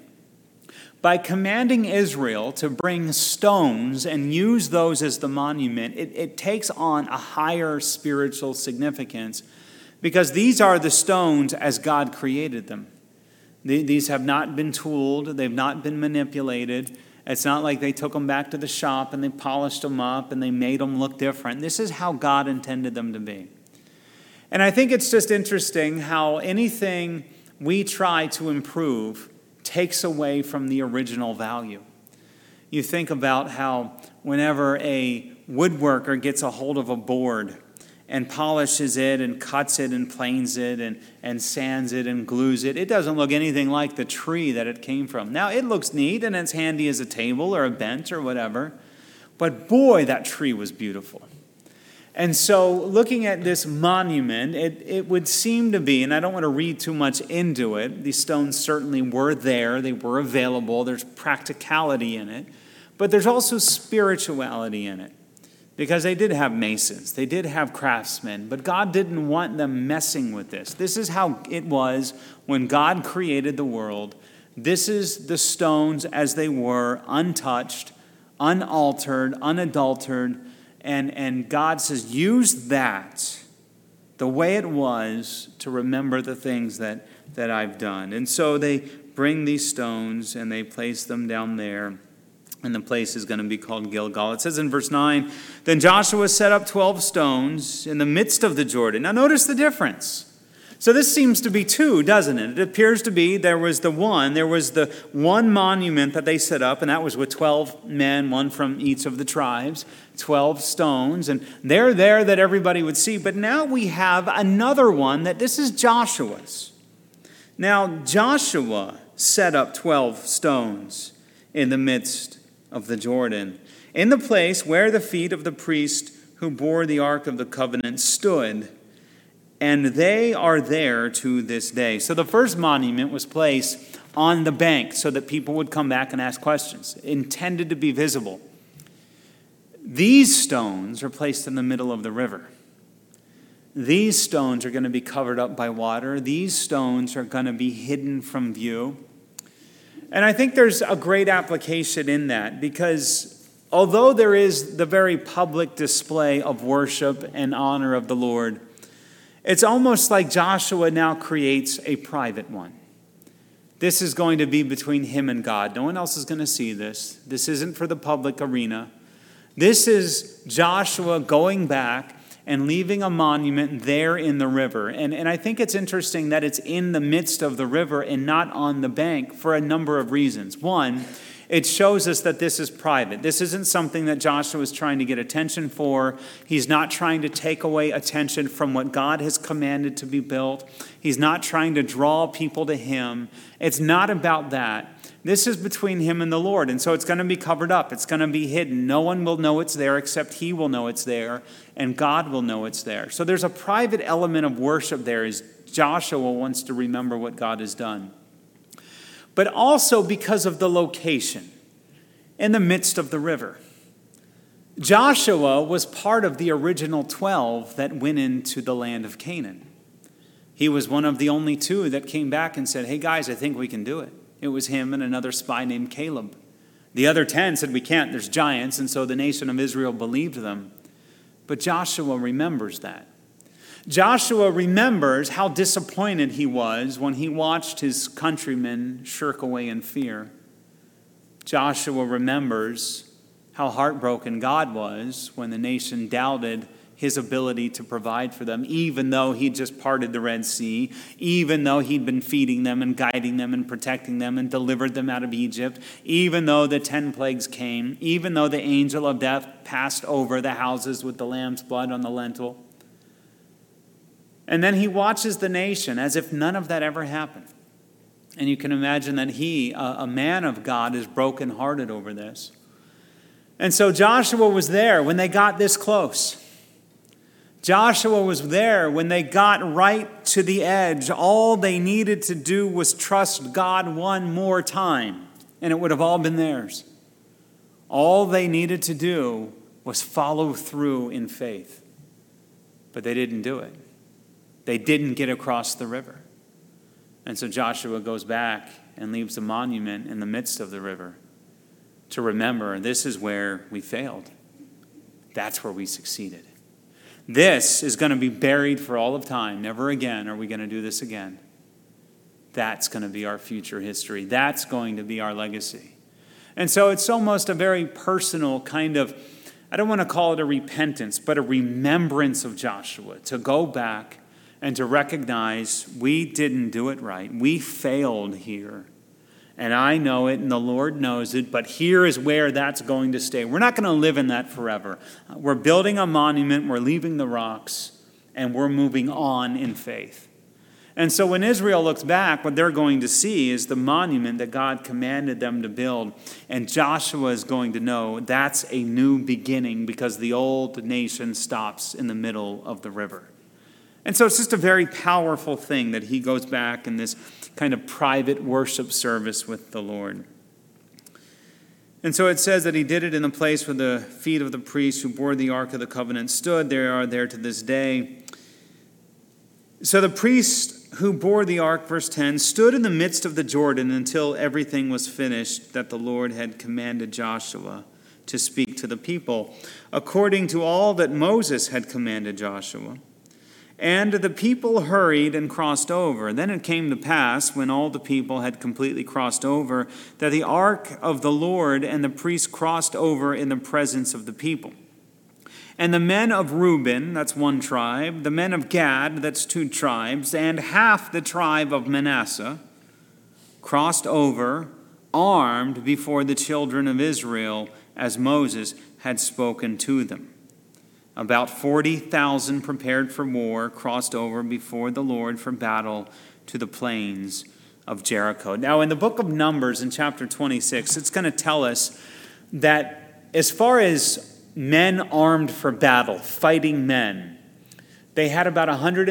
By commanding Israel to bring stones and use those as the monument, it takes on a higher spiritual significance because these are the stones as God created them. These have not been tooled. They've not been manipulated. It's not like they took them back to the shop and they polished them up and they made them look different. This is how God intended them to be. And I think it's just interesting how anything we try to improve takes away from the original value. You think about how whenever a woodworker gets a hold of a board and polishes it and cuts it and planes it and sands it and glues it, it doesn't look anything like the tree that it came from. Now, it looks neat and it's handy as a table or a bench or whatever, but boy, that tree was beautiful. And so looking at this monument, it would seem to be, and I don't want to read too much into it, these stones certainly were there, they were available, there's practicality in it, but there's also spirituality in it. Because they did have masons, they did have craftsmen, but God didn't want them messing with this. This is how it was when God created the world. This is the stones as they were, untouched, unaltered, unadulterated, and God says, use that the way it was to remember the things that I've done. And so they bring these stones and they place them down there. And the place is going to be called Gilgal. It says in verse 9, then Joshua set up 12 stones in the midst of the Jordan. Now notice the difference. So this seems to be two, doesn't it? It appears to be there was the one monument that they set up, and that was with 12 men, one from each of the tribes, 12 stones, and they're there that everybody would see. But now we have another one that this is Joshua's. Now Joshua set up 12 stones in the midst of the Jordan, in the place where the feet of the priest who bore the Ark of the Covenant stood, and they are there to this day. So the first monument was placed on the bank so that people would come back and ask questions, intended to be visible. These stones are placed in the middle of the river. These stones are going to be covered up by water. These stones are going to be hidden from view. And I think there's a great application in that because although there is the very public display of worship and honor of the Lord, it's almost like Joshua now creates a private one. This is going to be between him and God. No one else is going to see this. This isn't for the public arena. This is Joshua going back and leaving a monument there in the river. And I think it's interesting that it's in the midst of the river and not on the bank for a number of reasons. One, it shows us that this is private. This isn't something that Joshua is trying to get attention for. He's not trying to take away attention from what God has commanded to be built. He's not trying to draw people to him. It's not about that. This is between him and the Lord, and so it's going to be covered up. It's going to be hidden. No one will know it's there except he will know it's there, and God will know it's there. So there's a private element of worship there as Joshua wants to remember what God has done. But also because of the location, in the midst of the river. Joshua was part of the original 12 that went into the land of Canaan. He was one of the only 2 that came back and said, hey guys, I think we can do it. It was him and another spy named Caleb. The other 10 said, we can't, there's giants, and so the nation of Israel believed them. But Joshua remembers that. Joshua remembers how disappointed he was when he watched his countrymen shirk away in fear. Joshua remembers how heartbroken God was when the nation doubted his ability to provide for them, even though he'd just parted the Red Sea, even though he'd been feeding them and guiding them and protecting them and delivered them out of Egypt, even though the 10 plagues came, even though the angel of death passed over the houses with the lamb's blood on the lintel. And then he watches the nation as if none of that ever happened. And you can imagine that he, a man of God, is brokenhearted over this. And so Joshua was there when they got this close. Joshua was there when they got right to the edge. All they needed to do was trust God one more time, and it would have all been theirs. All they needed to do was follow through in faith. But they didn't do it. They didn't get across the river. And so Joshua goes back and leaves a monument in the midst of the river to remember this is where we failed. That's where we succeeded. This is going to be buried for all of time. Never again are we going to do this again. That's going to be our future history. That's going to be our legacy. And so it's almost a very personal kind of, I don't want to call it a repentance, but a remembrance of Joshua, to go back and to recognize we didn't do it right. We failed here. And I know it, and the Lord knows it, but here is where that's going to stay. We're not going to live in that forever. We're building a monument, we're leaving the rocks, and we're moving on in faith. And so when Israel looks back, what they're going to see is the monument that God commanded them to build. And Joshua is going to know that's a new beginning because the old nation stops in the middle of the river. And so it's just a very powerful thing that he goes back in this kind of private worship service with the Lord. And so it says that he did it in the place where the feet of the priests who bore the Ark of the Covenant stood. They are there to this day. So the priests who bore the ark, verse 10, stood in the midst of the Jordan until everything was finished that the Lord had commanded Joshua to speak to the people, according to all that Moses had commanded Joshua. And the people hurried and crossed over. Then it came to pass, when all the people had completely crossed over, that the ark of the Lord and the priests crossed over in the presence of the people. And the men of Reuben, that's one tribe, the men of Gad, that's two tribes, and half the tribe of Manasseh crossed over, armed before the children of Israel, as Moses had spoken to them. About 40,000 prepared for war crossed over before the Lord for battle to the plains of Jericho. Now, in the book of Numbers, in chapter 26, it's going to tell us that as far as men armed for battle, fighting men, they had about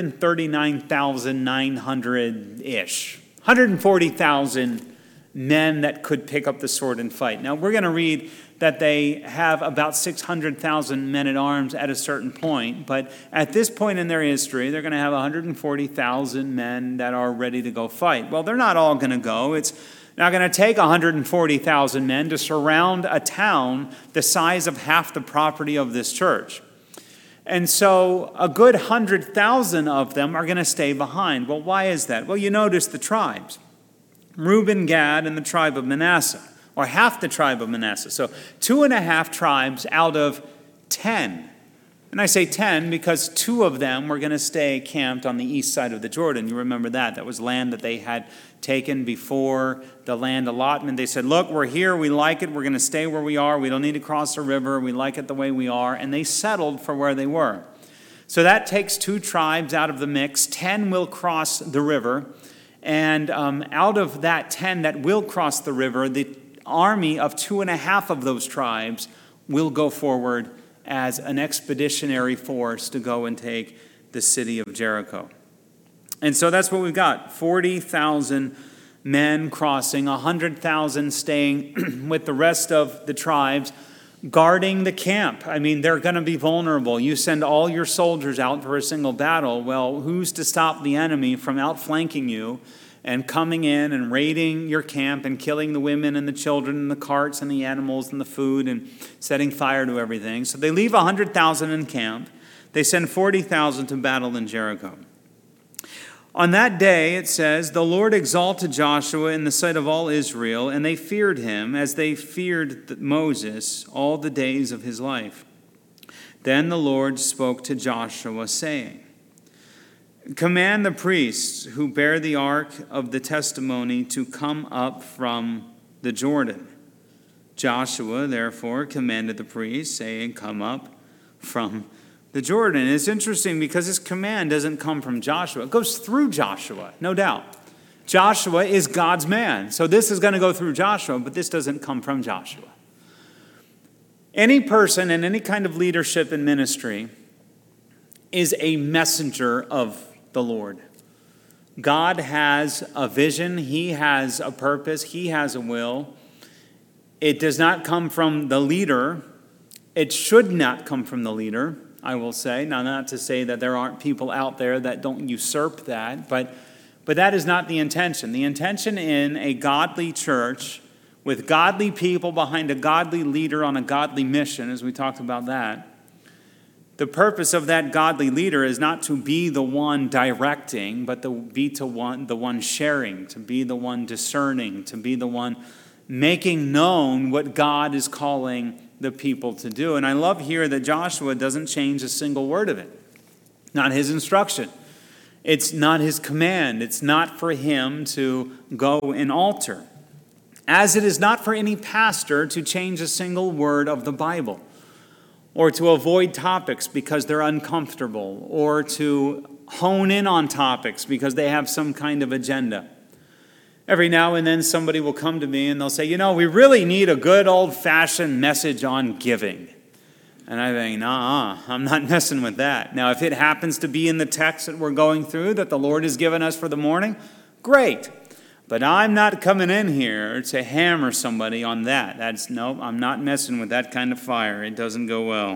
139,900-ish, 140,000 men that could pick up the sword and fight. Now, we're going to read that they have about 600,000 men at arms at a certain point, but at this point in their history, they're going to have 140,000 men that are ready to go fight. Well, they're not all going to go. It's not going to take 140,000 men to surround a town the size of half the property of this church. And so a good 100,000 of them are going to stay behind. Well, why is that? Well, you notice the tribes. Reuben, Gad, and the tribe of Manasseh, or half the tribe of Manasseh. So 2.5 tribes out of 10 And I say 10 because 2 of them were going to stay camped on the east side of the Jordan. You remember that. That was land that they had taken before the land allotment. They said, look, we're here. We like it. We're going to stay where we are. We don't need to cross the river. We like it the way we are. And they settled for where they were. So that takes 2 tribes out of the mix. 10 will cross the river. And out of that 10 that will cross the river, the army of 2.5 of those tribes will go forward as an expeditionary force to go and take the city of Jericho. And so that's what we've got. 40,000 men crossing, 100,000 staying with the rest of the tribes, guarding the camp. I mean, they're going to be vulnerable. You send all your soldiers out for a single battle. Well, who's to stop the enemy from outflanking you and coming in and raiding your camp and killing the women and the children and the carts and the animals and the food and setting fire to everything? So they leave 100,000 in camp. They send 40,000 to battle in Jericho. On that day, it says, the Lord exalted Joshua in the sight of all Israel, and they feared him as they feared Moses all the days of his life. Then the Lord spoke to Joshua, saying, command the priests who bear the ark of the testimony to come up from the Jordan. Joshua, therefore, commanded the priests, saying, come up from the Jordan. And it's interesting because this command doesn't come from Joshua. It goes through Joshua, no doubt. Joshua is God's man. So this is going to go through Joshua, but this doesn't come from Joshua. Any person in any kind of leadership and ministry is a messenger of the Lord. God has a vision. He has a purpose. He has a will. It does not come from the leader. It should not come from the leader, I will say. Now, not to say that there aren't people out there that don't usurp that, but that is not the intention. The intention in a godly church with godly people behind a godly leader on a godly mission, as we talked about that, the purpose of that godly leader is not to be the one directing, but to be the one sharing, to be the one discerning, to be the one making known what God is calling the people to do. And I love here that Joshua doesn't change a single word of it. Not his instruction. It's not his command. It's not for him to go and alter. As it is not for any pastor to change a single word of the Bible, or to avoid topics because they're uncomfortable, or to hone in on topics because they have some kind of agenda. Every now and then somebody will come to me and they'll say, we really need a good old-fashioned message on giving. And I think, I'm not messing with that. Now, if it happens to be in the text that we're going through that the Lord has given us for the morning, great. But I'm not coming in here to hammer somebody on that. I'm not messing with that kind of fire. It doesn't go well.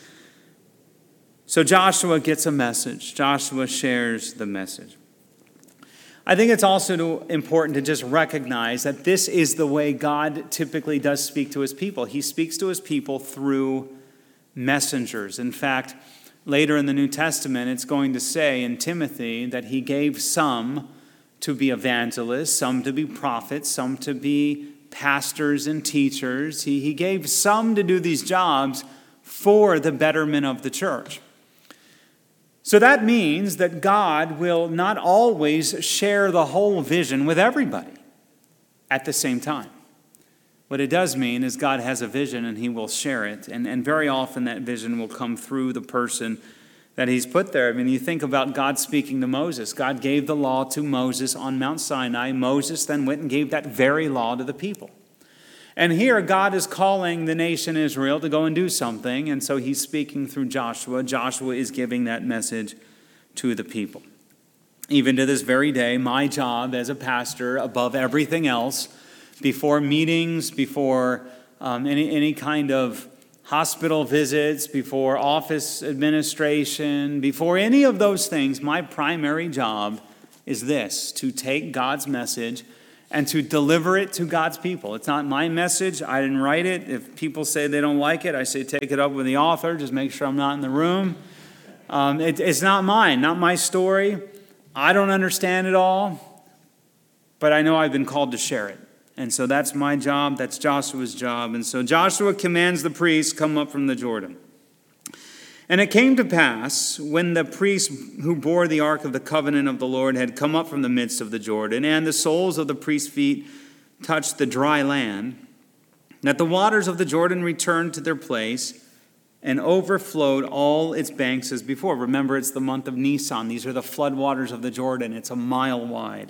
So Joshua gets a message. Joshua shares the message. I think it's also important to just recognize that this is the way God typically does speak to his people. He speaks to his people through messengers. In fact, later in the New Testament, it's going to say in Timothy that he gave some to be evangelists, some to be prophets, some to be pastors and teachers. He gave some to do these jobs for the betterment of the church. So that means that God will not always share the whole vision with everybody at the same time. What it does mean is God has a vision and he will share it. And very often that vision will come through the person that he's put there. I mean, you think about God speaking to Moses. God gave the law to Moses on Mount Sinai. Moses then went and gave that very law to the people. And here God is calling the nation Israel to go and do something. And so he's speaking through Joshua. Joshua is giving that message to the people. Even to this very day, my job as a pastor, above everything else, before meetings, before any kind of hospital visits, before office administration, before any of those things, my primary job is this: to take God's message and to deliver it to God's people. It's not my message. I didn't write it. If people say they don't like it, I say take it up with the author. Just make sure I'm not in the room. It's not mine, not my story. I don't understand it all, but I know I've been called to share it. And so that's my job. That's Joshua's job. And so Joshua commands the priests come up from the Jordan. And it came to pass, when the priest who bore the ark of the covenant of the Lord had come up from the midst of the Jordan, and the soles of the priest's feet touched the dry land, that the waters of the Jordan returned to their place and overflowed all its banks as before. Remember, it's the month of Nisan. These are the floodwaters of the Jordan. It's a mile wide.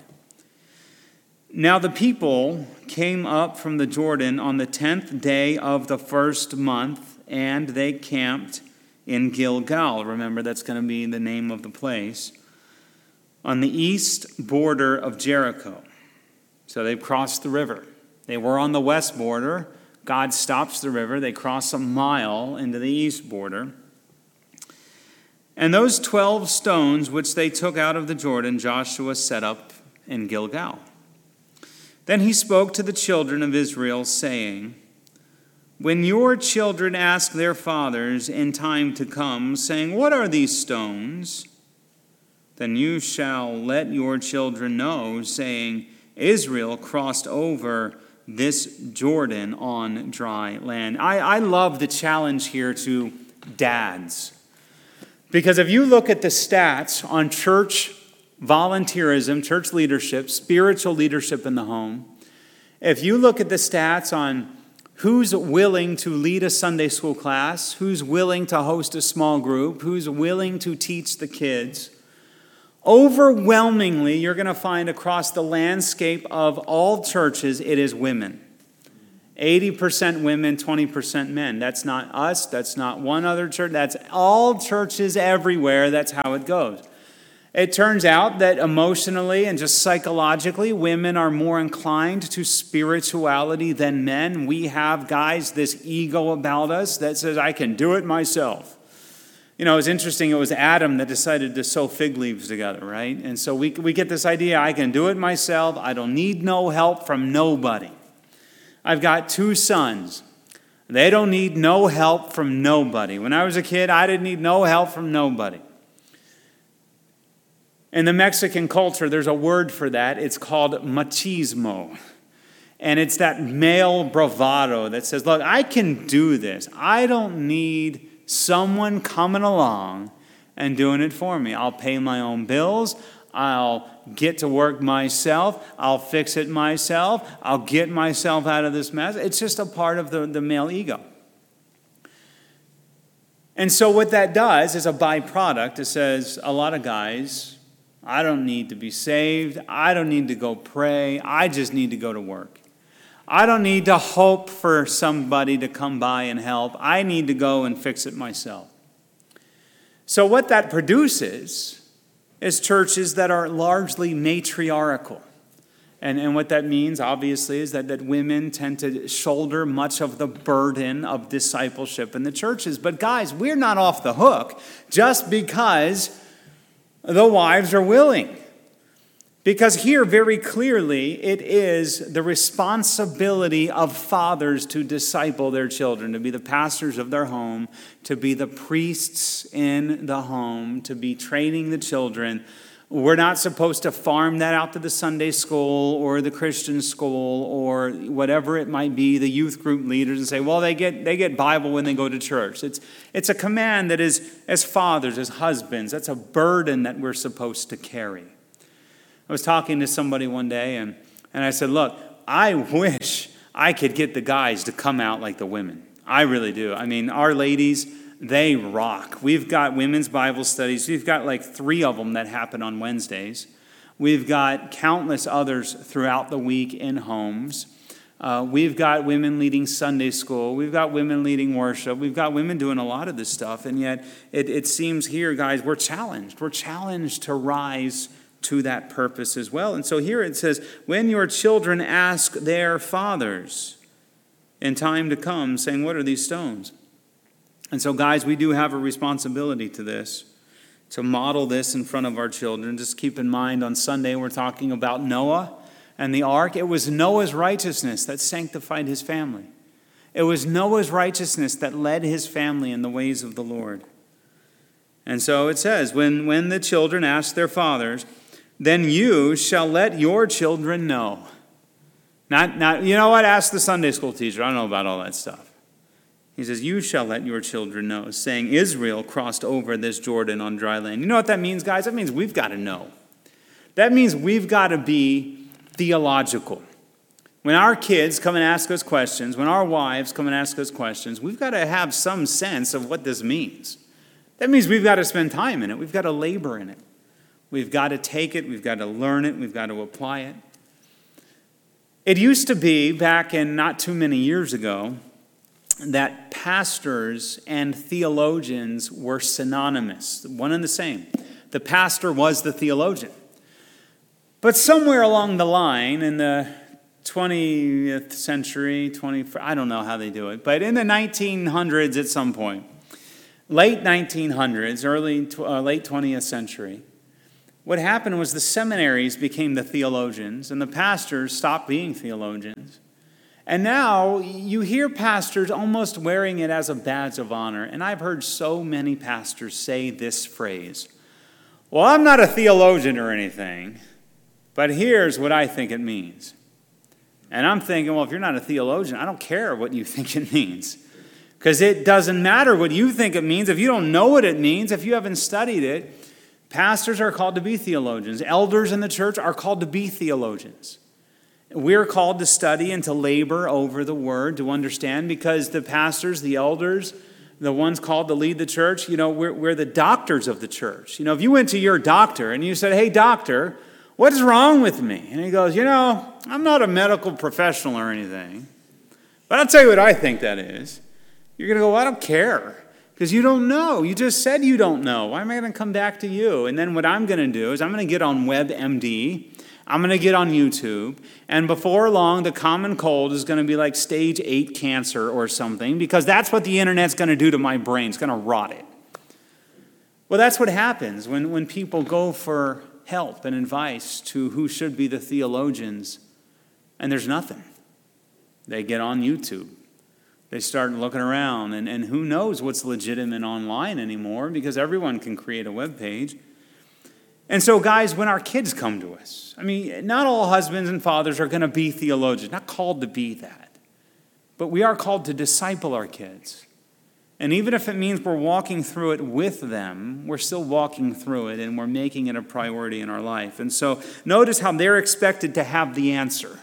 Now the people came up from the Jordan on the 10th day of the first month, and they camped in Gilgal. Remember, that's going to be the name of the place, on the east border of Jericho. So they've crossed the river. They were on the west border. God stops the river. They cross a mile into the east border. And those 12 stones which they took out of the Jordan, Joshua set up in Gilgal. Then he spoke to the children of Israel, saying, when your children ask their fathers in time to come, saying, what are these stones? Then you shall let your children know, saying, Israel crossed over this Jordan on dry land. I love the challenge here to dads. Because if you look at the stats on church volunteerism, church leadership, spiritual leadership in the home, if you look at the stats on who's willing to lead a Sunday school class, who's willing to host a small group, who's willing to teach the kids, overwhelmingly, you're going to find across the landscape of all churches, it is women. 80% women, 20% men. That's not us. That's not one other church. That's all churches everywhere. That's how it goes. It turns out that emotionally and just psychologically, women are more inclined to spirituality than men. We have, guys, this ego about us that says, I can do it myself. You know, it's interesting. It was Adam that decided to sew fig leaves together, right? And so we get this idea, I can do it myself. I don't need no help from nobody. I've got 2 sons. They don't need no help from nobody. When I was a kid, I didn't need no help from nobody. In the Mexican culture, there's a word for that. It's called machismo. And it's that male bravado that says, look, I can do this. I don't need someone coming along and doing it for me. I'll pay my own bills. I'll get to work myself. I'll fix it myself. I'll get myself out of this mess. It's just a part of the male ego. And so what that does is a byproduct. It says a lot of guys, I don't need to be saved. I don't need to go pray. I just need to go to work. I don't need to hope for somebody to come by and help. I need to go and fix it myself. So what that produces is churches that are largely matriarchal. And what that means, obviously, is that women tend to shoulder much of the burden of discipleship in the churches. But guys, we're not off the hook just because the wives are willing. Because here, very clearly, it is the responsibility of fathers to disciple their children, to be the pastors of their home, to be the priests in the home, to be training the children. We're not supposed to farm that out to the Sunday school or the Christian school or whatever it might be, the youth group leaders, and say, well, they get Bible when they go to church. It's a command that is, as fathers, as husbands, that's a burden that we're supposed to carry. I was talking to somebody one day, and I said, look, I wish I could get the guys to come out like the women. I really do. I mean, our ladies, they rock. We've got women's Bible studies. We've got like 3 of them that happen on Wednesdays. We've got countless others throughout the week in homes. We've got women leading Sunday school. We've got women leading worship. We've got women doing a lot of this stuff. And yet it seems here, guys, we're challenged. We're challenged to rise to that purpose as well. And so here it says, when your children ask their fathers in time to come, saying, what are these stones? And so, guys, we do have a responsibility to this, to model this in front of our children. Just keep in mind, on Sunday we're talking about Noah and the ark. It was Noah's righteousness that sanctified his family. It was Noah's righteousness that led his family in the ways of the Lord. And so it says, when the children ask their fathers, then you shall let your children know. Not, you know what? Ask the Sunday school teacher. I don't know about all that stuff. He says, you shall let your children know, saying, Israel crossed over this Jordan on dry land. You know what that means, guys? That means we've got to know. That means we've got to be theological. When our kids come and ask us questions, when our wives come and ask us questions, we've got to have some sense of what this means. That means we've got to spend time in it. We've got to labor in it. We've got to take it. We've got to learn it. We've got to apply it. It used to be, back in not too many years ago, that pastors and theologians were synonymous, one and the same. The pastor was the theologian. But somewhere along the line in the 20th century, I don't know how they do it, but in the 1900s at some point, late 1900s, late 20th century, what happened was the seminaries became the theologians and the pastors stopped being theologians. And now you hear pastors almost wearing it as a badge of honor. And I've heard so many pastors say this phrase, well, I'm not a theologian or anything, but here's what I think it means. And I'm thinking, well, if you're not a theologian, I don't care what you think it means. Because it doesn't matter what you think it means. If you don't know what it means, if you haven't studied it, pastors are called to be theologians. Elders in the church are called to be theologians. We're called to study and to labor over the word, to understand, because the pastors, the elders, the ones called to lead the church, we're the doctors of the church. If you went to your doctor and you said, hey, doctor, what is wrong with me? And he goes, I'm not a medical professional or anything, but I'll tell you what I think that is. You're going to go, well, I don't care, because you don't know. You just said you don't know. Why am I going to come back to you? And then what I'm going to do is I'm going to get on WebMD. I'm going to get on YouTube, and before long, the common cold is going to be like stage 8 cancer or something, because that's what the internet's going to do to my brain. It's going to rot it. Well, that's what happens when people go for help and advice to who should be the theologians, and there's nothing. They get on YouTube. They start looking around, and who knows what's legitimate online anymore, because everyone can create a web page. And so, guys, when our kids come to us, not all husbands and fathers are going to be theologians, not called to be that. But we are called to disciple our kids. And even if it means we're walking through it with them, we're still walking through it and we're making it a priority in our life. And so notice how they're expected to have the answer.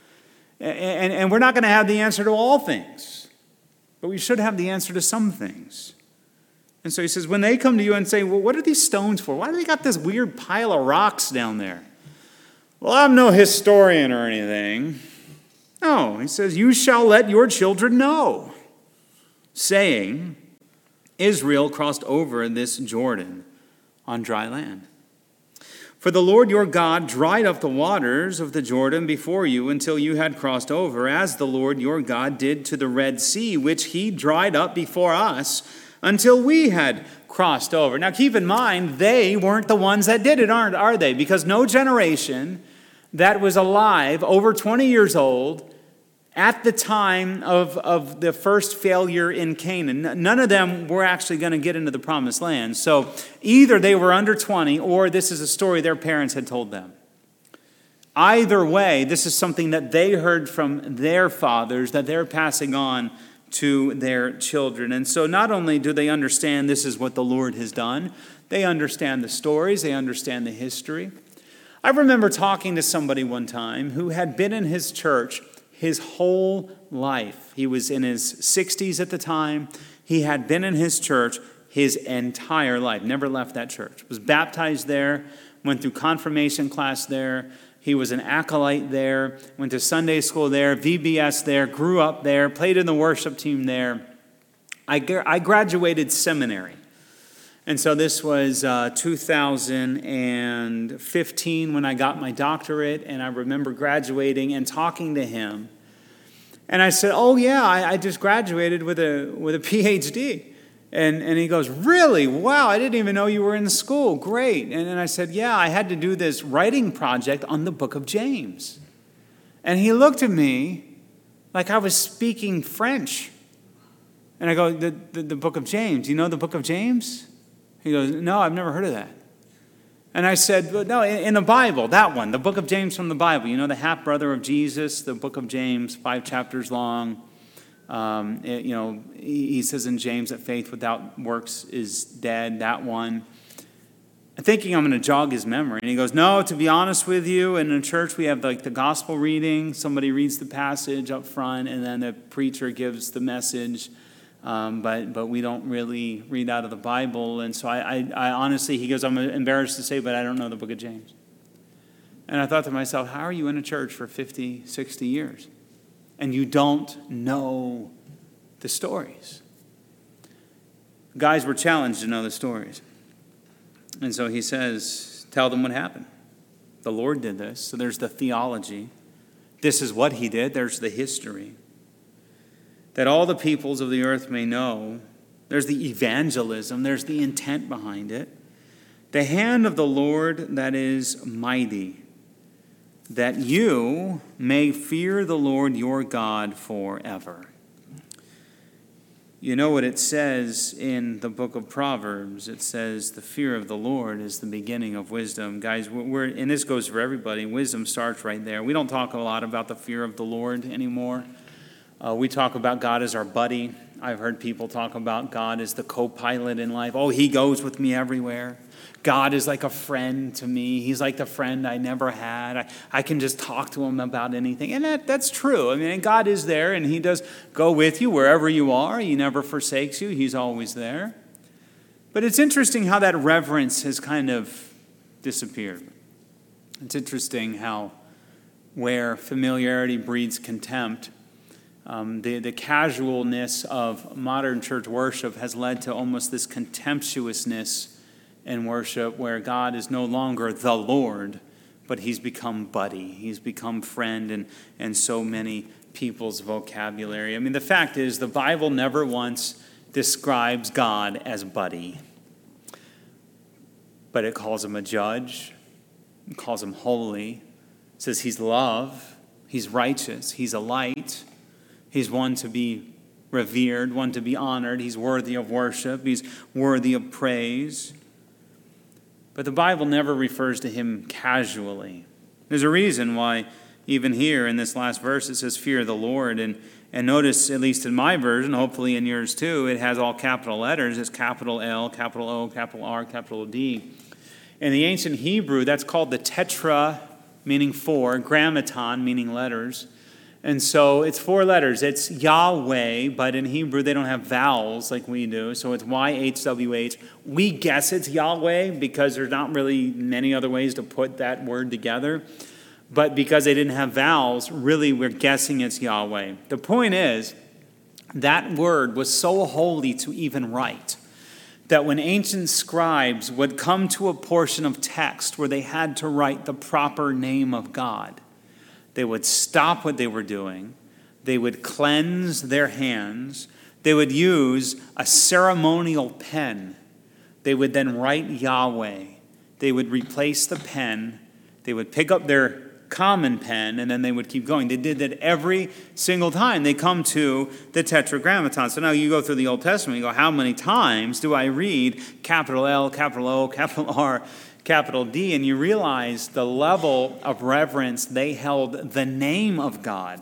And we're not going to have the answer to all things, but we should have the answer to some things. And so he says, when they come to you and say, well, what are these stones for? Why do they got this weird pile of rocks down there? Well, I'm no historian or anything. No, he says, you shall let your children know, saying, Israel crossed over this Jordan on dry land. For the Lord your God dried up the waters of the Jordan before you until you had crossed over, as the Lord your God did to the Red Sea, which he dried up before us until we had crossed over. Now keep in mind, they weren't the ones that did it, are they? Because no generation that was alive, over 20 years old, at the time of the first failure in Canaan, none of them were actually going to get into the promised land. So either they were under 20 or this is a story their parents had told them. Either way, this is something that they heard from their fathers that they're passing on to their children. And so not only do they understand this is what the Lord has done, they understand the stories, they understand the history. I remember talking to somebody one time who had been in his church his whole life. He was in his 60s at the time. He had been in his church his entire life, never left that church. Was baptized there, went through confirmation class there. He was an acolyte there, went to Sunday school there, VBS there, grew up there, played in the worship team there. I graduated seminary. And so this was 2015 when I got my doctorate, and I remember graduating and talking to him. And I said, oh yeah, I just graduated with a PhD. And he goes, really? Wow, I didn't even know you were in school. Great. And then I said, yeah, I had to do this writing project on the book of James. And he looked at me like I was speaking French. And I go, the book of James, you know the book of James? He goes, no, I've never heard of that. And I said, well, no, in the Bible, that one, the book of James from the Bible. You know, the half-brother of Jesus, the book of James, 5 chapters long. He says in James that faith without works is dead, that one. I'm thinking I'm going to jog his memory. And he goes, no, to be honest with you, in a church we have like the gospel reading. Somebody reads the passage up front, and then the preacher gives the message. But we don't really read out of the Bible. And so I honestly, he goes, I'm embarrassed to say, but I don't know the book of James. And I thought to myself, how are you in a church for 50, 60 years? And you don't know the stories. Guys were challenged to know the stories. And so he says, tell them what happened. The Lord did this. So there's the theology. This is what he did. There's the history. That all the peoples of the earth may know. There's the evangelism. There's the intent behind it. The hand of the Lord that is mighty. That you may fear the Lord your God forever. You know what it says in the book of Proverbs. It says the fear of the Lord is the beginning of wisdom. Guys, and this goes for everybody. Wisdom starts right there. We don't talk a lot about the fear of the Lord anymore. We talk about God as our buddy. I've heard people talk about God as the co-pilot in life. Oh, he goes with me everywhere. God is like a friend to me. He's like the friend I never had. I can just talk to him about anything. And that's true. I mean, God is there, and he does go with you wherever you are. He never forsakes you. He's always there. But it's interesting how that reverence has kind of disappeared. It's interesting how where familiarity breeds contempt, the casualness of modern church worship has led to almost this contemptuousness in worship where God is no longer the Lord, but he's become buddy. He's become friend in so many people's vocabulary. I mean, the fact is the Bible never once describes God as buddy, but it calls him a judge. It calls him holy. It says he's love. He's righteous. He's a light. He's one to be revered, one to be honored. He's worthy of worship. He's worthy of praise. But the Bible never refers to him casually. There's a reason why even here in this last verse it says fear the Lord. And notice, at least in my version, hopefully in yours too, it has all capital letters. It's capital L, capital O, capital R, capital D. In the ancient Hebrew, that's called the tetra, meaning four, grammaton, meaning letters. And so it's four letters. It's Yahweh, but in Hebrew they don't have vowels like we do. So it's YHWH. We guess it's Yahweh because there's not really many other ways to put that word together. But because they didn't have vowels, really we're guessing it's Yahweh. The point is, that word was so holy to even write that when ancient scribes would come to a portion of text where they had to write the proper name of God, they would stop what they were doing. They would cleanse their hands. They would use a ceremonial pen. They would then write Yahweh. They would replace the pen. They would pick up their common pen, and then they would keep going. They did that every single time they come to the Tetragrammaton. So now you go through the Old Testament, you go, how many times do I read capital L, capital O, capital R, capital D, and you realize the level of reverence they held the name of God.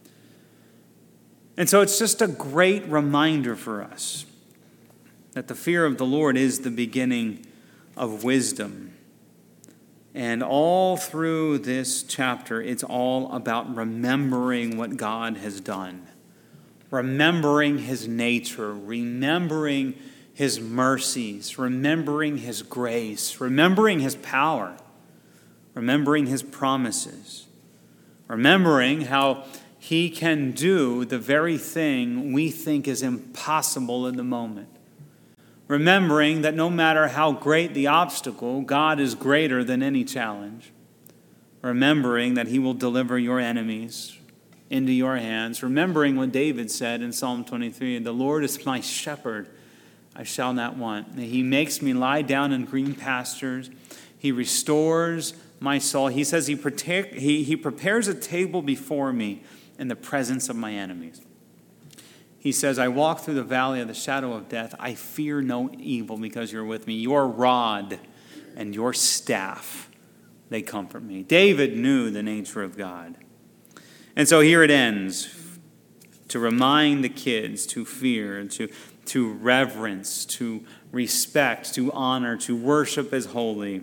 And so it's just a great reminder for us that the fear of the Lord is the beginning of wisdom. And all through this chapter, it's all about remembering what God has done, remembering his nature, remembering his mercies, remembering his grace, remembering his power, remembering his promises, remembering how he can do the very thing we think is impossible in the moment. Remembering that no matter how great the obstacle, God is greater than any challenge. Remembering that he will deliver your enemies into your hands. Remembering what David said in Psalm 23, the Lord is my shepherd, I shall not want. He makes me lie down in green pastures. He restores my soul. He says he prepares a table before me in the presence of my enemies. He says, I walk through the valley of the shadow of death. I fear no evil because you're with me. Your rod and your staff, they comfort me. David knew the nature of God. And so here it ends. to remind the kids to fear, to reverence, to respect, to honor, to worship as holy,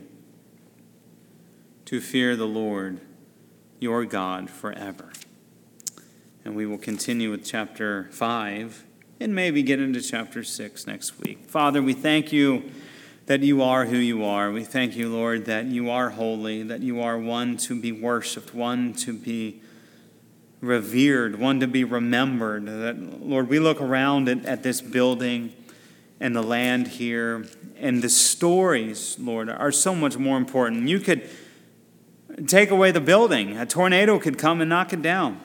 to fear the Lord, your God, forever. And we will continue with chapter 5 and maybe get into chapter 6 next week. Father, we thank you that you are who you are. We thank you, Lord, that you are holy, that you are one to be worshiped, one to be revered, one to be remembered. That, Lord, we look around at this building and the land here, and the stories, Lord, are so much more important. You could take away the building. A tornado could come and knock it down.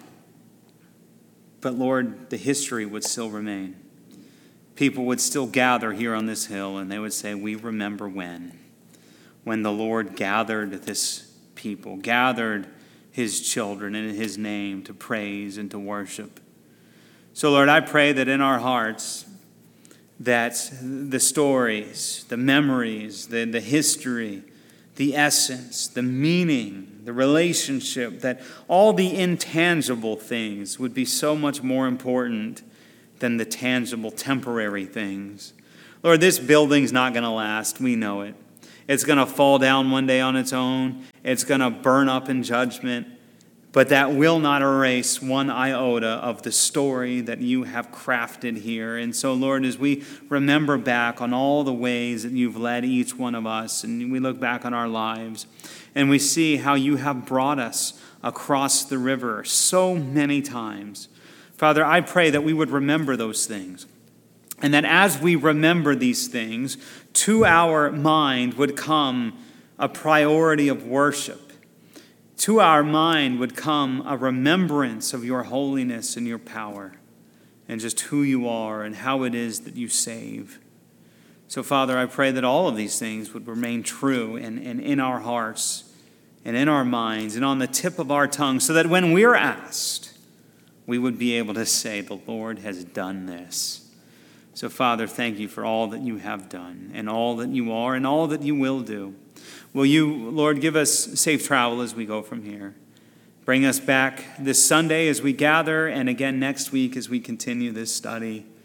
But, Lord, the history would still remain. People would still gather here on this hill, and they would say, we remember when the Lord gathered this people, gathered his children in his name to praise and to worship. So, Lord, I pray that in our hearts, that the stories, the memories, the history, the essence, the meaning, the relationship, that all the intangible things would be so much more important than the tangible, temporary things. Lord, this building's not going to last. We know it. It's going to fall down one day on its own. It's going to burn up in judgment. But that will not erase one iota of the story that you have crafted here. And so, Lord, as we remember back on all the ways that you've led each one of us, and we look back on our lives, and we see how you have brought us across the river so many times, Father, I pray that we would remember those things. And that as we remember these things, to our mind would come a priority of worship. To our mind would come a remembrance of your holiness and your power, and just who you are and how it is that you save. So, Father, I pray that all of these things would remain true and in our hearts and in our minds and on the tip of our tongue, so that when we're asked, we would be able to say, the Lord has done this. So, Father, thank you for all that you have done and all that you are and all that you will do. Will you, Lord, give us safe travel as we go from here. Bring us back this Sunday as we gather, and again next week as we continue this study.